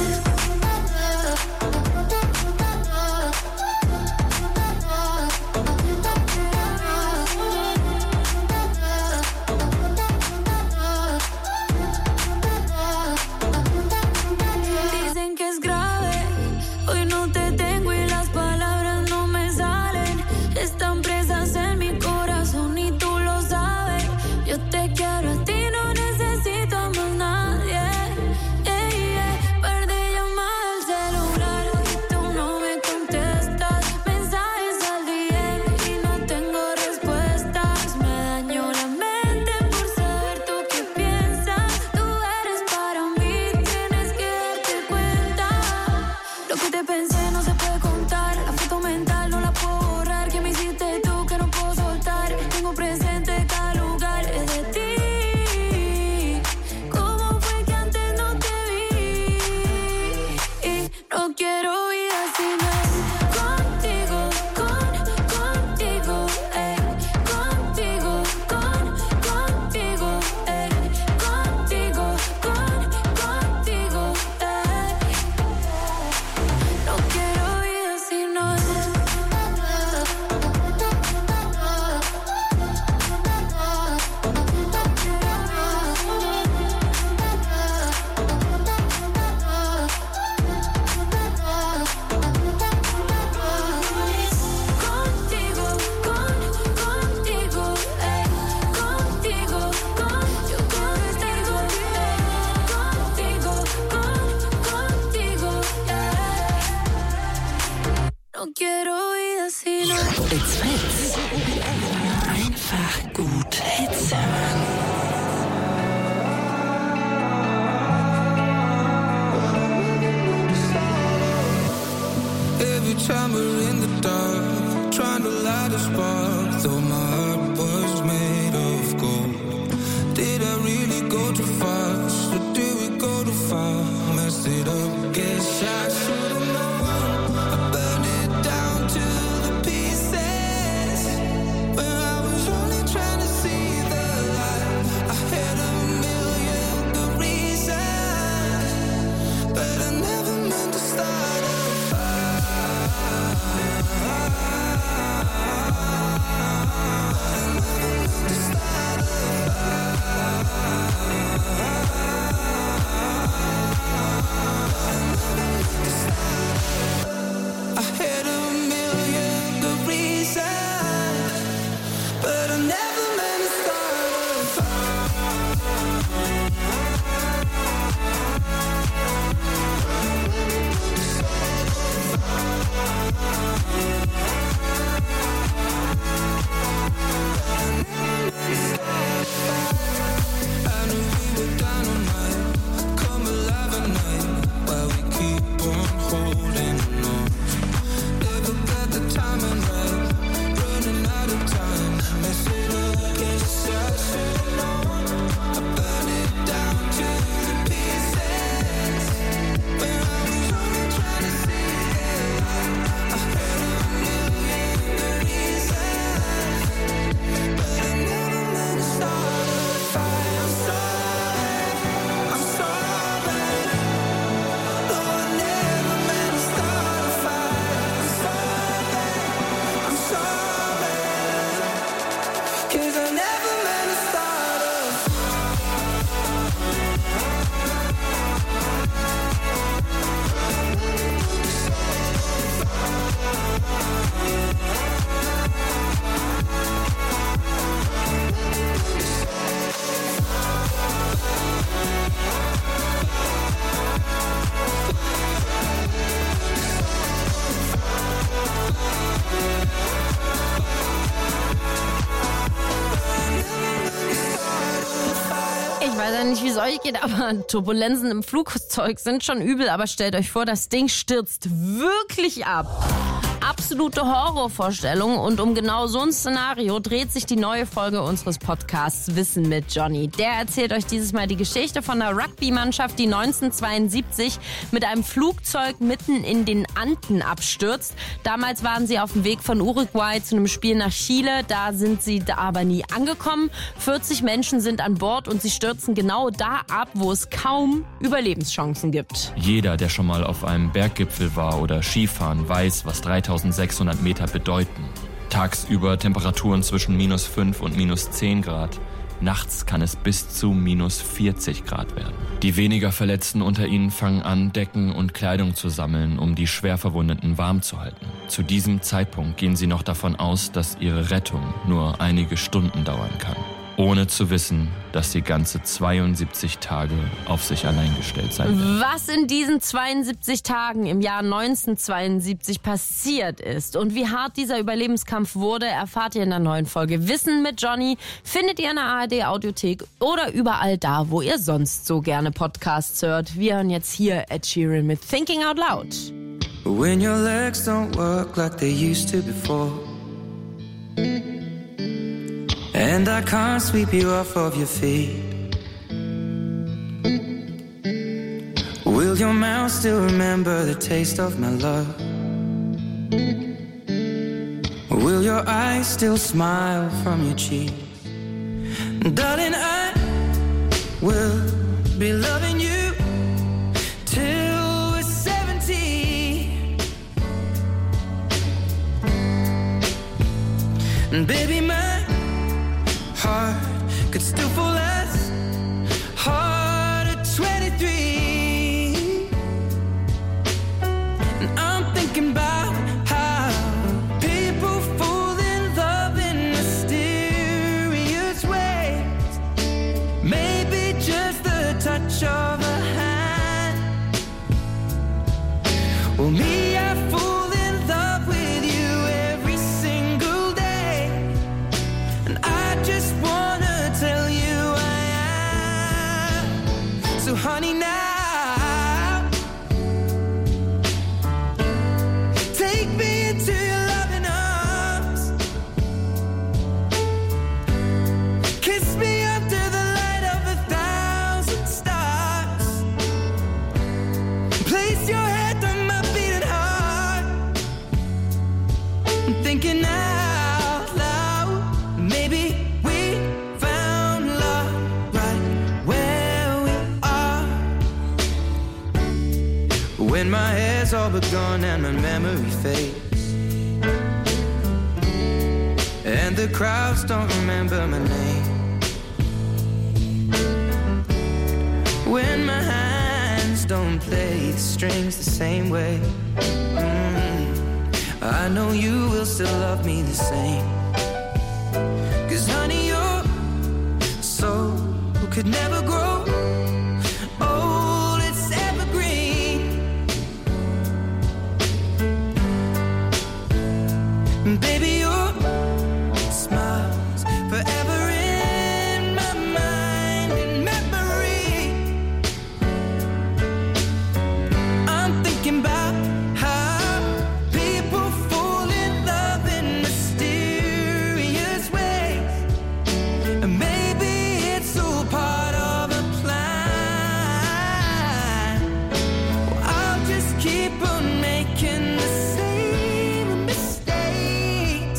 Dicen que es grave, hoy no te tengo y las palabras no me salen. Están presas en mi corazón y tú lo sabes. Yo te quiero a ti, no necesito a más nadie. Yeah, yeah. Par de llamadas al celular y tú no me contestas. Mensajes al D M y no tengo respuestas. Me dañó la mente por saber tú qué piensas. Tú eres para mí, tienes que darte cuenta. Lo que te pensé no se puede contar. La foto mental no la puedo borrar. Que me hiciste tú que no puedo soltar. Tengo presente cada lugar es de ti. ¿Cómo fue que antes no te vi? Y no quiero vida si no es contigo, con, contigo, ey, contigo, con, contigo, ey, contigo, con, contigo, ey. No quiero vida si no es. Contigo, con, contigo, ey, contigo, con, yo quiero estar contigo, con, contigo, yeah. No quiero vida si no. It's Fritz. Einfach gut Hits hören. Every time we're in the dark, trying to light a spark, though my heart was made of gold. Did I really go too fast, or did we go too far? Messed it up, guess I should've known. I burned it down to the pieces, when I was only trying to see the light. I had a million good reasons, but I never meant to start a I had a million good reasons, but I never meant to start a I knew we were down all night, come alive at night, while we keep on holding on. Never got the time. nicht, wie es euch geht, aber Turbulenzen im Flugzeug sind schon übel. Aber stellt euch vor, das Ding stürzt wirklich ab. Absolute Horrorvorstellung. Und um genau so ein Szenario dreht sich die neue Folge unseres Podcasts Wissen mit Johnny. Der erzählt euch dieses Mal die Geschichte von einer Rugby-Mannschaft, die neunzehnhundertzweiundsiebzig mit einem Flugzeug mitten in den Anden abstürzt. Damals waren sie auf dem Weg von Uruguay zu einem Spiel nach Chile. Da sind sie da aber nie angekommen. vierzig Menschen sind an Bord und sie stürzen genau da ab, wo es kaum Überlebenschancen gibt. Jeder, der schon mal auf einem Berggipfel war oder Skifahren, weiß, was dreitausendsechshundert Meter bedeuten. Tagsüber Temperaturen zwischen minus fünf und minus zehn Grad. Nachts kann es bis zu minus vierzig Grad werden. Die weniger Verletzten unter ihnen fangen an, Decken und Kleidung zu sammeln, um die Schwerverwundeten warm zu halten. Zu diesem Zeitpunkt gehen sie noch davon aus, dass ihre Rettung nur einige Stunden dauern kann. Ohne zu wissen, dass sie ganze zweiundsiebzig Tage auf sich allein gestellt sein werden. Was in diesen zweiundsiebzig Tagen im Jahr neunzehnhundertzweiundsiebzig passiert ist und wie hart dieser Überlebenskampf wurde, erfahrt ihr in der neuen Folge Wissen mit Johnny. Findet ihr in der A R D-Audiothek oder überall da, wo ihr sonst so gerne Podcasts hört. Wir hören jetzt hier Ed Sheeran mit Thinking Out Loud. When your legs don't work like they used to before, and I can't sweep you off of your feet, will your mouth still remember the taste of my love? Will your eyes still smile from your cheeks? Darling, I will be loving you till we're seventy. And baby, my heart could still fall as hard at twenty-three. And I'm thinking about how people fall in love in mysterious ways. Maybe just the touch of a hand. Well, me, I fall in love with you every single day. And I just wanna tell you I am. So honey, now take me into your loving arms. Kiss me under the light of a thousand stars. Place your head on my beating heart. I'm thinking out loud, maybe we found love right where we are. When my hair's all but gone and my memory fades, and the crowds don't remember my name, when my hands don't play the strings the same way, mm, I know you will still love me the same. 'Cause honey, your soul could never grow old, it's evergreen. And baby, your smile's forever in my mind and memory. I'm thinking about how people fall in love in mysterious ways. And maybe it's all part of a plan. Well, I'll just keep on making the same mistakes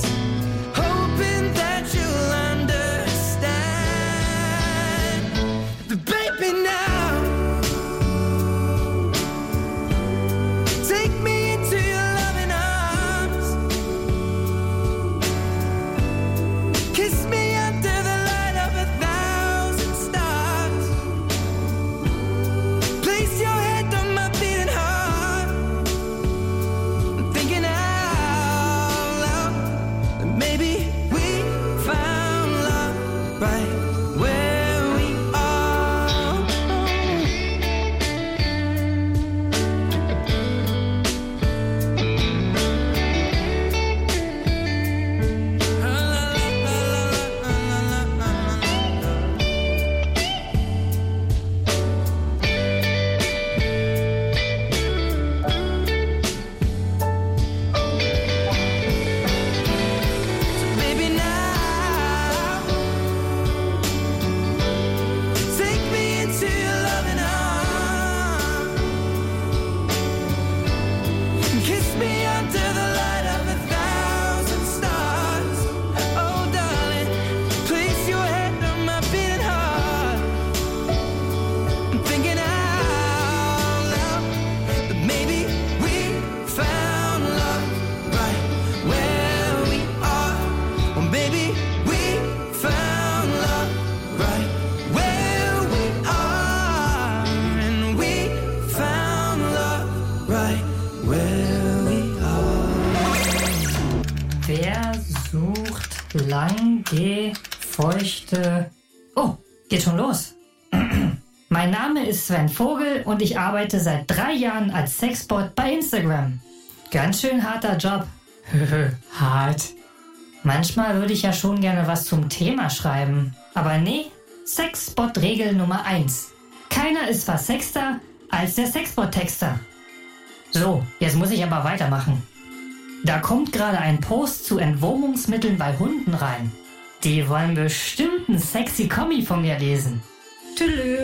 Wer sucht lange, feuchte... Oh, geht schon los. Mein Name ist Sven Vogel und ich arbeite seit drei Jahren als Sexbot bei Instagram. Ganz schön harter Job. Hart. Manchmal würde ich ja schon gerne was zum Thema schreiben. Aber nee, Sexbot-Regel Nummer eins. Keiner ist versexter als der Sexbot-Texter. So, jetzt muss ich aber weitermachen. Da kommt gerade ein Post zu Entwurmungsmitteln bei Hunden rein. Die wollen bestimmt einen sexy Kommi von mir lesen. Tschüss.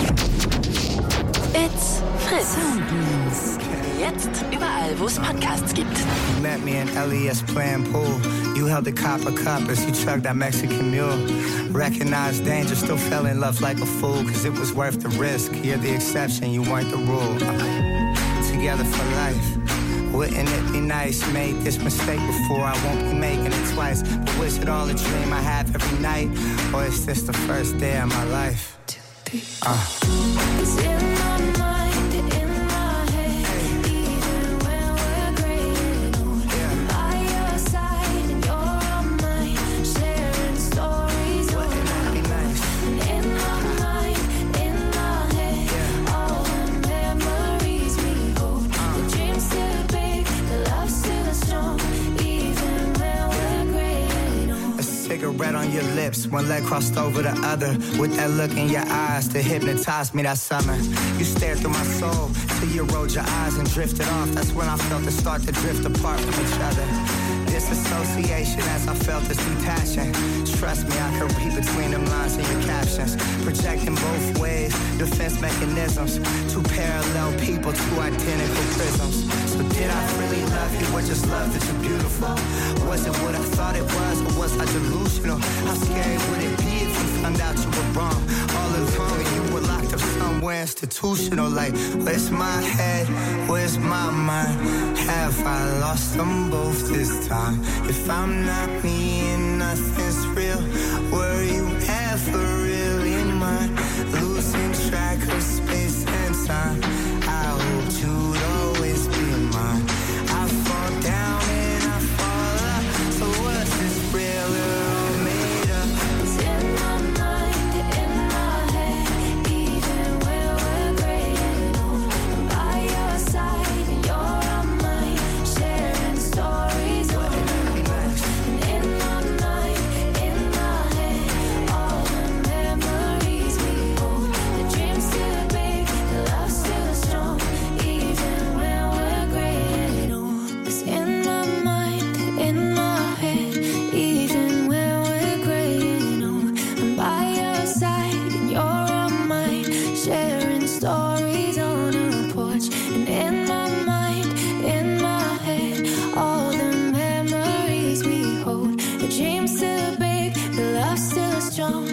It's Fritz. Jetzt überall, wo es Podcasts gibt. You met me in L E S playing pool. You held the copper cup as you chugged that Mexican mule. Recognized danger, still fell in love like a fool. Cause it was worth the risk. You're the exception, you weren't the rule. Uh, together for life. Wouldn't it be nice? Made this mistake before, I won't be making it twice. But was it all a dream I have every night? Or is this the first day of my life? Uh. It's in my mind, in my head, even when we're graying old. I'm by your side and you're on mine, sharing stories all night. And in my mind, in my head, all the memories we hold. The dreams still big, the love still strong, even when we're graying old. A cigarette on your lips, one leg crossed over the other. With that look in your eyes to hypnotize me that summer. You stared through my soul till you rolled your eyes and drifted off. That's when I felt it start to drift apart from each other. Disassociation as I felt this detaching. Trust me, I could read between them lines in your captions. Projecting both ways, defense mechanisms. Two parallel people, two identical prisms. So did I really love you or just love that you're beautiful? Was it what I thought it was or was I delusional? How scary would it be if you found out you were wrong? All along and you were locked up somewhere institutional. Like, where's my head? Where's my mind? Have I lost them both this time? If I'm not me and nothing's real, were you ever really mine? Losing track of space and time. I hoped you'd always be mine. I fall down and I fall up. So what's this real or made up? It's in my mind, in my head, even when we're graying old. I'm by your side and you're on mine, sharing stories all night. And in my mind, in my head, all the memories we hold. The dreams still big, the love still strong, even when we're graying old. It's in my mind, in my head, even when we're graying old. I'm by your side and you're on mine, sharing stories on a porch. And in my mind, in my head, all the memories we hold. The dreams still big, the love still strong,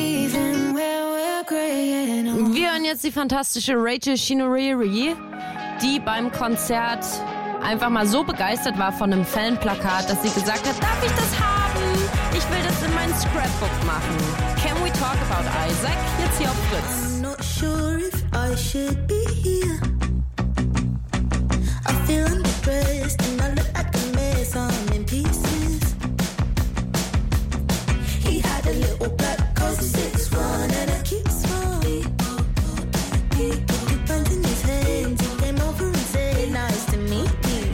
even when we're graying old. Wir hören jetzt die fantastische Rachel Chinouriri, die beim Konzert einfach mal so begeistert war von einem Fanplakat, dass sie gesagt hat, darf ich das haben? Ich will das in mein Scrapbook machen. Can we talk about Isaac? Jetzt hier auf Fritz. I'm not sure if I should be here. I feel underdressed and I look like a mess. I'm in pieces. He had a little black car, six one, and a cute smile. He put bands in his hands. He came over and said, "Nice to meet you."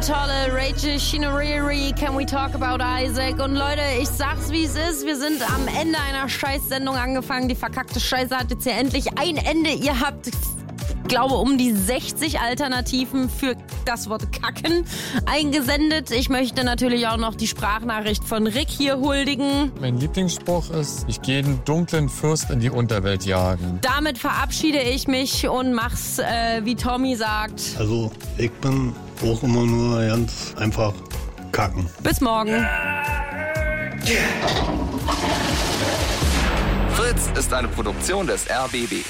tolle Rachel Shinariri, Can We Talk About Isaac? Und Leute, ich sag's wie es ist, wir sind am Ende einer Scheißsendung angefangen. Die verkackte Scheiße hat jetzt hier endlich ein Ende. Ihr habt, ich glaube, um die sechzig Alternativen für das Wort Kacken eingesendet. Ich möchte natürlich auch noch die Sprachnachricht von Rick hier huldigen. Mein Lieblingsspruch ist, ich gehe den dunklen Fürst in die Unterwelt jagen. Damit verabschiede ich mich und mach's, äh, wie Tommy sagt. Also, ich bin auch immer nur ganz einfach kacken. Bis morgen. Fritz ist eine Produktion des R B B.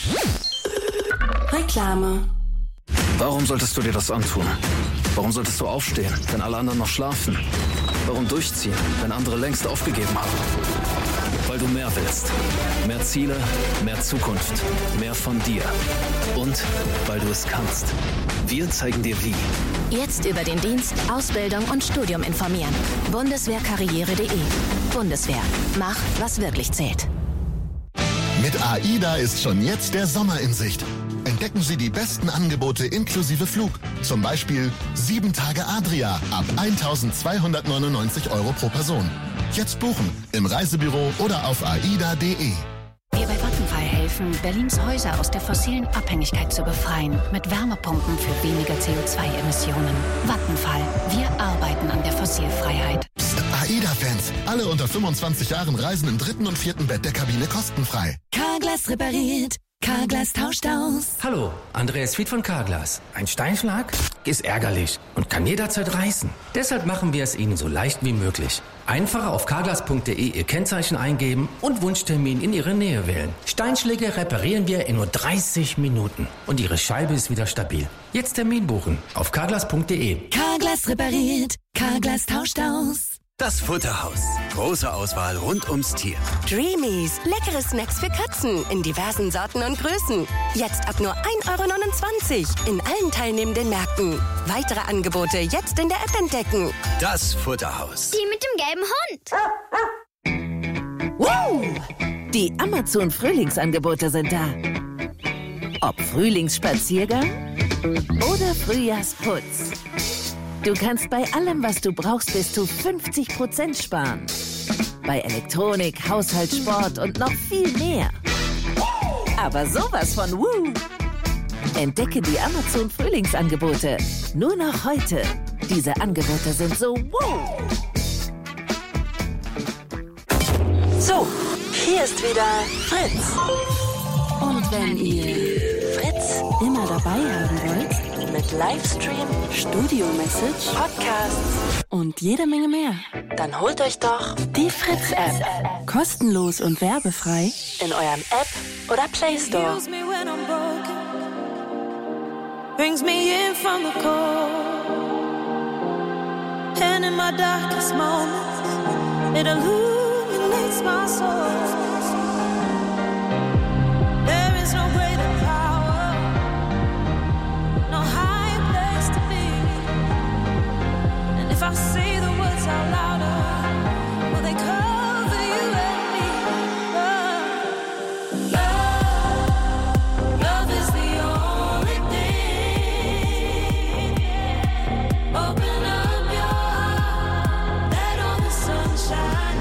Reklame. Warum solltest du dir das antun? Warum solltest du aufstehen, wenn alle anderen noch schlafen? Warum durchziehen, wenn andere längst aufgegeben haben? Weil du mehr willst. Mehr Ziele, mehr Zukunft, mehr von dir. Und weil du es kannst. Wir zeigen dir wie. Jetzt über den Dienst, Ausbildung und Studium informieren. Bundeswehrkarriere punkt de. Bundeswehr. Mach, was wirklich zählt. Mit AIDA ist schon jetzt der Sommer in Sicht. Entdecken Sie die besten Angebote inklusive Flug. Zum Beispiel sieben Tage Adria ab eintausendzweihundertneunundneunzig Euro pro Person. Jetzt buchen im Reisebüro oder auf aida punkt de. Wir bei Vattenfall helfen, Berlins Häuser aus der fossilen Abhängigkeit zu befreien. Mit Wärmepumpen für weniger C O zwei Emissionen. Vattenfall. Wir arbeiten an der Fossilfreiheit. Psst, AIDA-Fans. Alle unter fünfundzwanzig Jahren reisen im dritten und vierten Bett der Kabine kostenfrei. Carglass repariert. Carglass tauscht aus. Hallo, Andreas Fied von Carglass. Ein Steinschlag ist ärgerlich und kann jederzeit reißen. Deshalb machen wir es Ihnen so leicht wie möglich. Einfach auf carglass punkt de Ihr Kennzeichen eingeben und Wunschtermin in Ihre Nähe wählen. Steinschläge reparieren wir in nur dreißig Minuten und Ihre Scheibe ist wieder stabil. Jetzt Termin buchen auf carglass punkt de. Carglass repariert. Carglass tauscht aus. Das Futterhaus. Große Auswahl rund ums Tier. Dreamies. Leckere Snacks für Katzen in diversen Sorten und Größen. Jetzt ab nur ein Euro neunundzwanzig in allen teilnehmenden Märkten. Weitere Angebote jetzt in der App entdecken. Das Futterhaus. Die mit dem gelben Hund. Wow! Die Amazon-Frühlingsangebote sind da. Ob Frühlingsspaziergang oder Frühjahrsputz. Du kannst bei allem, was du brauchst, bis zu fünfzig Prozent sparen. Bei Elektronik, Haushalt, Sport und noch viel mehr. Aber sowas von Woo! Entdecke die Amazon Frühlingsangebote. Nur noch heute. Diese Angebote sind so wow! So, hier ist wieder Fritz. Und wenn ihr Fritz immer dabei haben wollt, mit Livestream, Studio-Message, Podcasts und jede Menge mehr, dann holt euch doch die Fritz-App. Kostenlos und werbefrei in eurem App oder Play Store. Brings me in from the cold, and in my darkest moments, it illuminates my soul. There is no greater power, no higher place to be. And if I say the words out louder, will they cover you and me? Love, love, love is the only thing. Open up your heart, let all the sun shine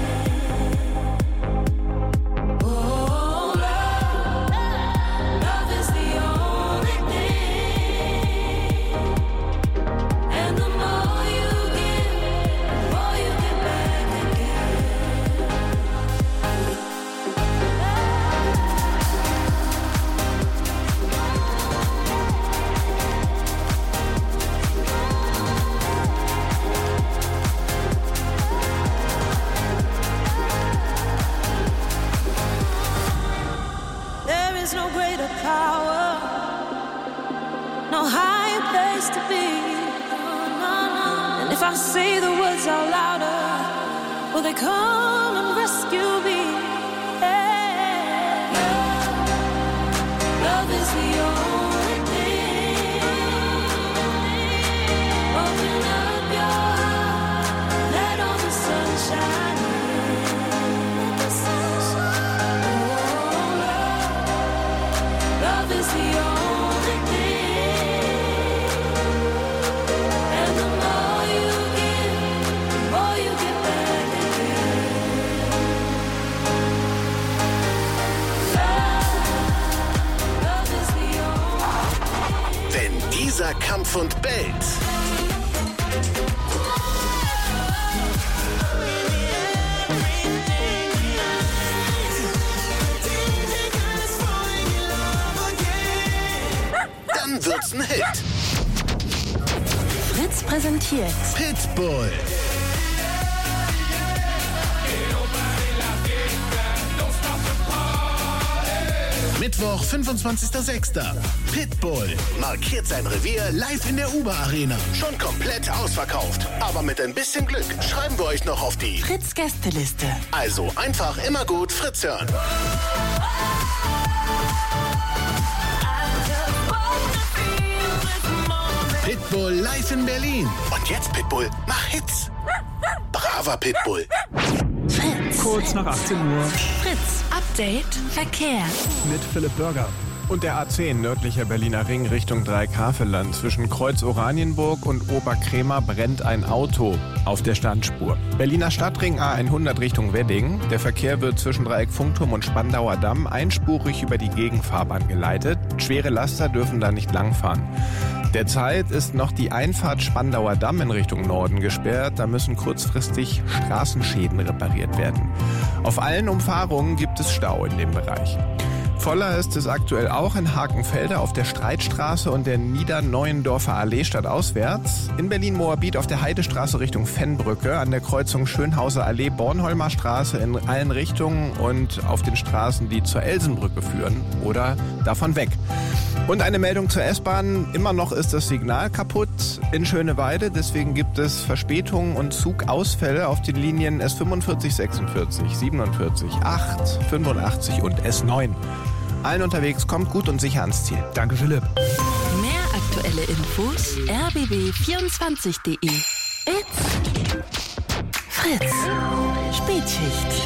in. Oh, love, love is the only thing. And the more you give, the more you get back again. There is no greater power, no higher place to be. And if I say the words out louder, will they come and rescue me? Yeah. Love is the only thing. Open up your heart, let all the sun shine in. Let the sun shine. Oh, love, love is the only thing. And Dieser Kampf und bellt. Dann wird's ein Hit. Fritz präsentiert Pitbull. Mittwoch, fünfundzwanzigster sechster Pitbull markiert sein Revier live in der Uber Arena. Schon komplett ausverkauft. Aber mit ein bisschen Glück schreiben wir euch noch auf die Fritz Gästeliste. Also einfach immer gut Fritz hören. Pitbull live in Berlin. Und jetzt, Pitbull, mach Hits. Braver Pitbull. Fritz. Kurz nach achtzehn Uhr. Fritz. Update Verkehr. Mit Philipp Bürger. Und der A zehn nördlicher Berliner Ring Richtung Dreikafelland. Zwischen Kreuz Oranienburg und Oberkrämer brennt ein Auto auf der Standspur. Berliner Stadtring A hundert Richtung Wedding. Der Verkehr wird zwischen Dreieck Funkturm und Spandauer Damm einspurig über die Gegenfahrbahn geleitet. Schwere Laster dürfen da nicht langfahren. Derzeit ist noch die Einfahrt Spandauer Damm in Richtung Norden gesperrt. Da müssen kurzfristig Straßenschäden repariert werden. Auf allen Umfahrungen gibt es Stau in dem Bereich. Voller ist es aktuell auch in Hakenfelde auf der Streitstraße und der Niederneuendorfer Allee stadtauswärts. In Berlin-Moabit auf der Heidestraße Richtung Fennbrücke, an der Kreuzung Schönhauser Allee, Bornholmer Straße in allen Richtungen und auf den Straßen, die zur Elsenbrücke führen oder davon weg. Und eine Meldung zur S-Bahn. Immer noch ist das Signal kaputt in Schöneweide. Deswegen gibt es Verspätungen und Zugausfälle auf den Linien S fünfundvierzig, sechsundvierzig, siebenundvierzig, acht, fünfundachtzig und S neun. Allen unterwegs, kommt gut und sicher ans Ziel. Danke, Philipp. Mehr aktuelle Infos r b b vierundzwanzig punkt de. It's Fritz. Spätschicht.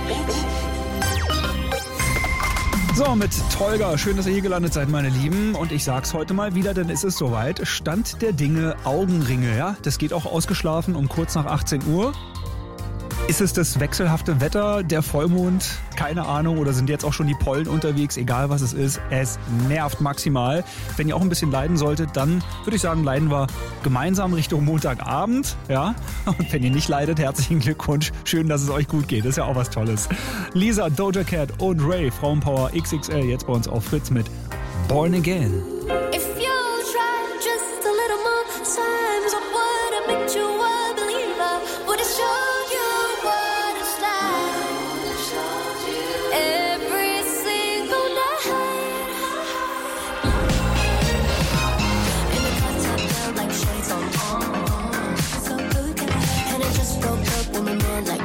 So, mit Tolga. Schön, dass ihr hier gelandet seid, meine Lieben. Und ich sag's heute mal wieder, denn es ist soweit. Stand der Dinge, Augenringe. Ja, das geht auch ausgeschlafen um kurz nach achtzehn Uhr. Ist es das wechselhafte Wetter, der Vollmond? Keine Ahnung. Oder sind jetzt auch schon die Pollen unterwegs? Egal, was es ist. Es nervt maximal. Wenn ihr auch ein bisschen leiden solltet, dann würde ich sagen, leiden wir gemeinsam Richtung Montagabend. Ja. Und wenn ihr nicht leidet, herzlichen Glückwunsch. Schön, dass es euch gut geht. Das ist ja auch was Tolles. Lisa, Doja Cat und Ray, Frauenpower X X L, jetzt bei uns auf Fritz mit Born Again. If you try just a little more times, I would have made you a believer. Would have showed you what it's like. Every single night. In the contact felt like shades on. So good, and it just broke up when my man like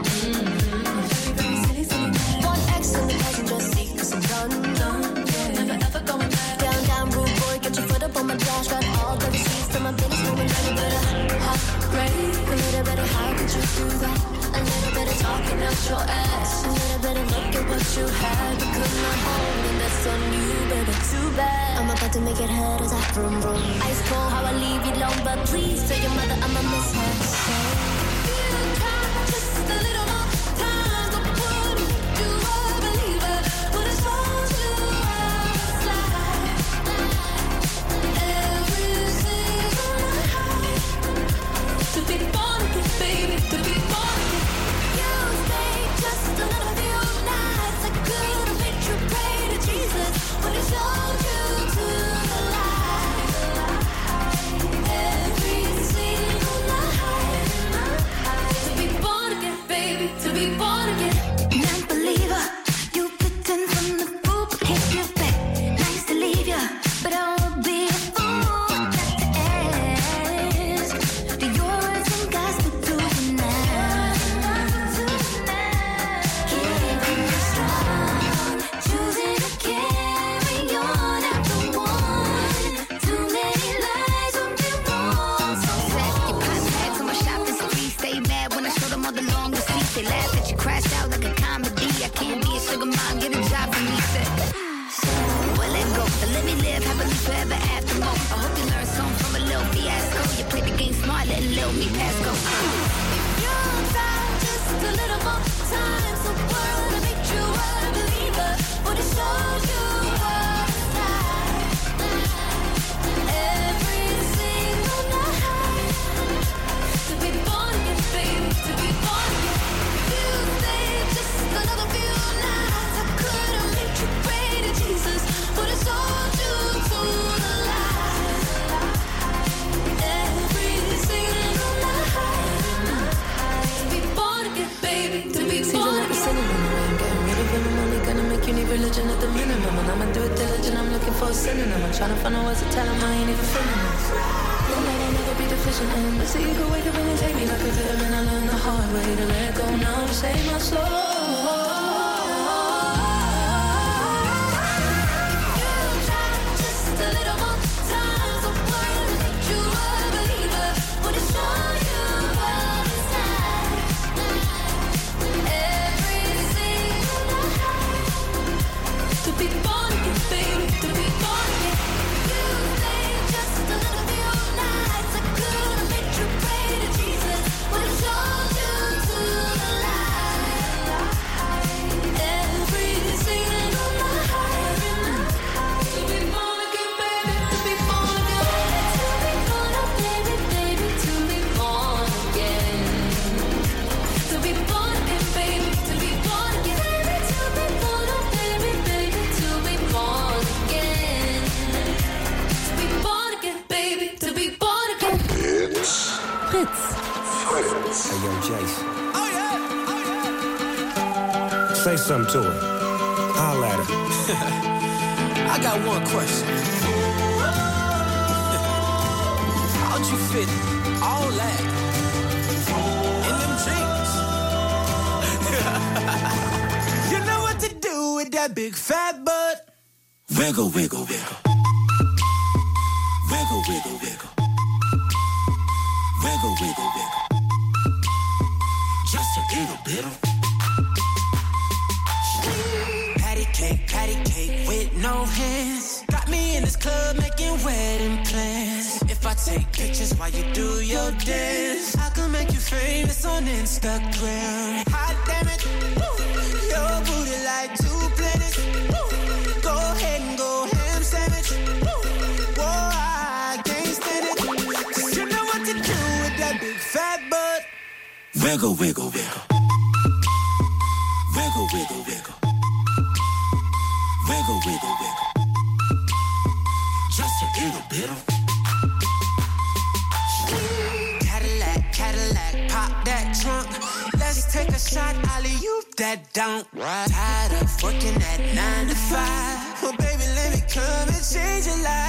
mm-hmm. One X in the passenger seat, cause I'm done, done. Never ever going back. Down, down, rude boy, get your foot up on my dash. Got all the receipts to my business, moving a little bit of heartbreak. A little bit of how could you do that? A little bit of talking out your ass. A little bit of look at what you had, but could not hold, and that's on you, baby. Too bad. I'm about to make it hurt as I vroom vroom. Ice cold, how I leave you alone, but please tell your mother I'ma miss her. So, you try just a little more time, but would you a believer? Would have told you how it's like. Every single night. To be born again, baby, to be born again. You stay just a little few nights. I could have made you pray to Jesus. Would have showed you to the light. Every single night. To be born again, baby. Trying to find the words to tell him I ain't even feeling this. Don't let it never be deficient in. But see, you could wake up and take me like a vitamin. I learned the hard way to let go now to save my soul. Hey, yo, Jason. Oh, yeah. Oh, yeah. Say something to her. Holla at her. I got one question. How'd you fit all that in them jeans? You know what to do with that big fat butt. Wiggle, wiggle, wiggle. Wiggle, wiggle, wiggle. Wiggle, wiggle, wiggle. Just a little bit. Patty cake, patty cake with no hands. Got me in this club making wedding plans. If I take pictures while you do your dance, I can make you famous on Instagram. Hot damn it, woo. Your booty like two planets. Woo. Go ahead and go ham sandwich. Woo. Whoa, I can't stand it. 'Cause you know what to do with that big fat butt. Wiggle, wiggle, wiggle. Wiggle, wiggle, wiggle. Wiggle, wiggle, wiggle. Just a little bit. Cadillac, Cadillac, pop that trunk. Let's take a shot, alley-oop that don't. Tired of working at nine to five. Well, baby, let me come and change your life.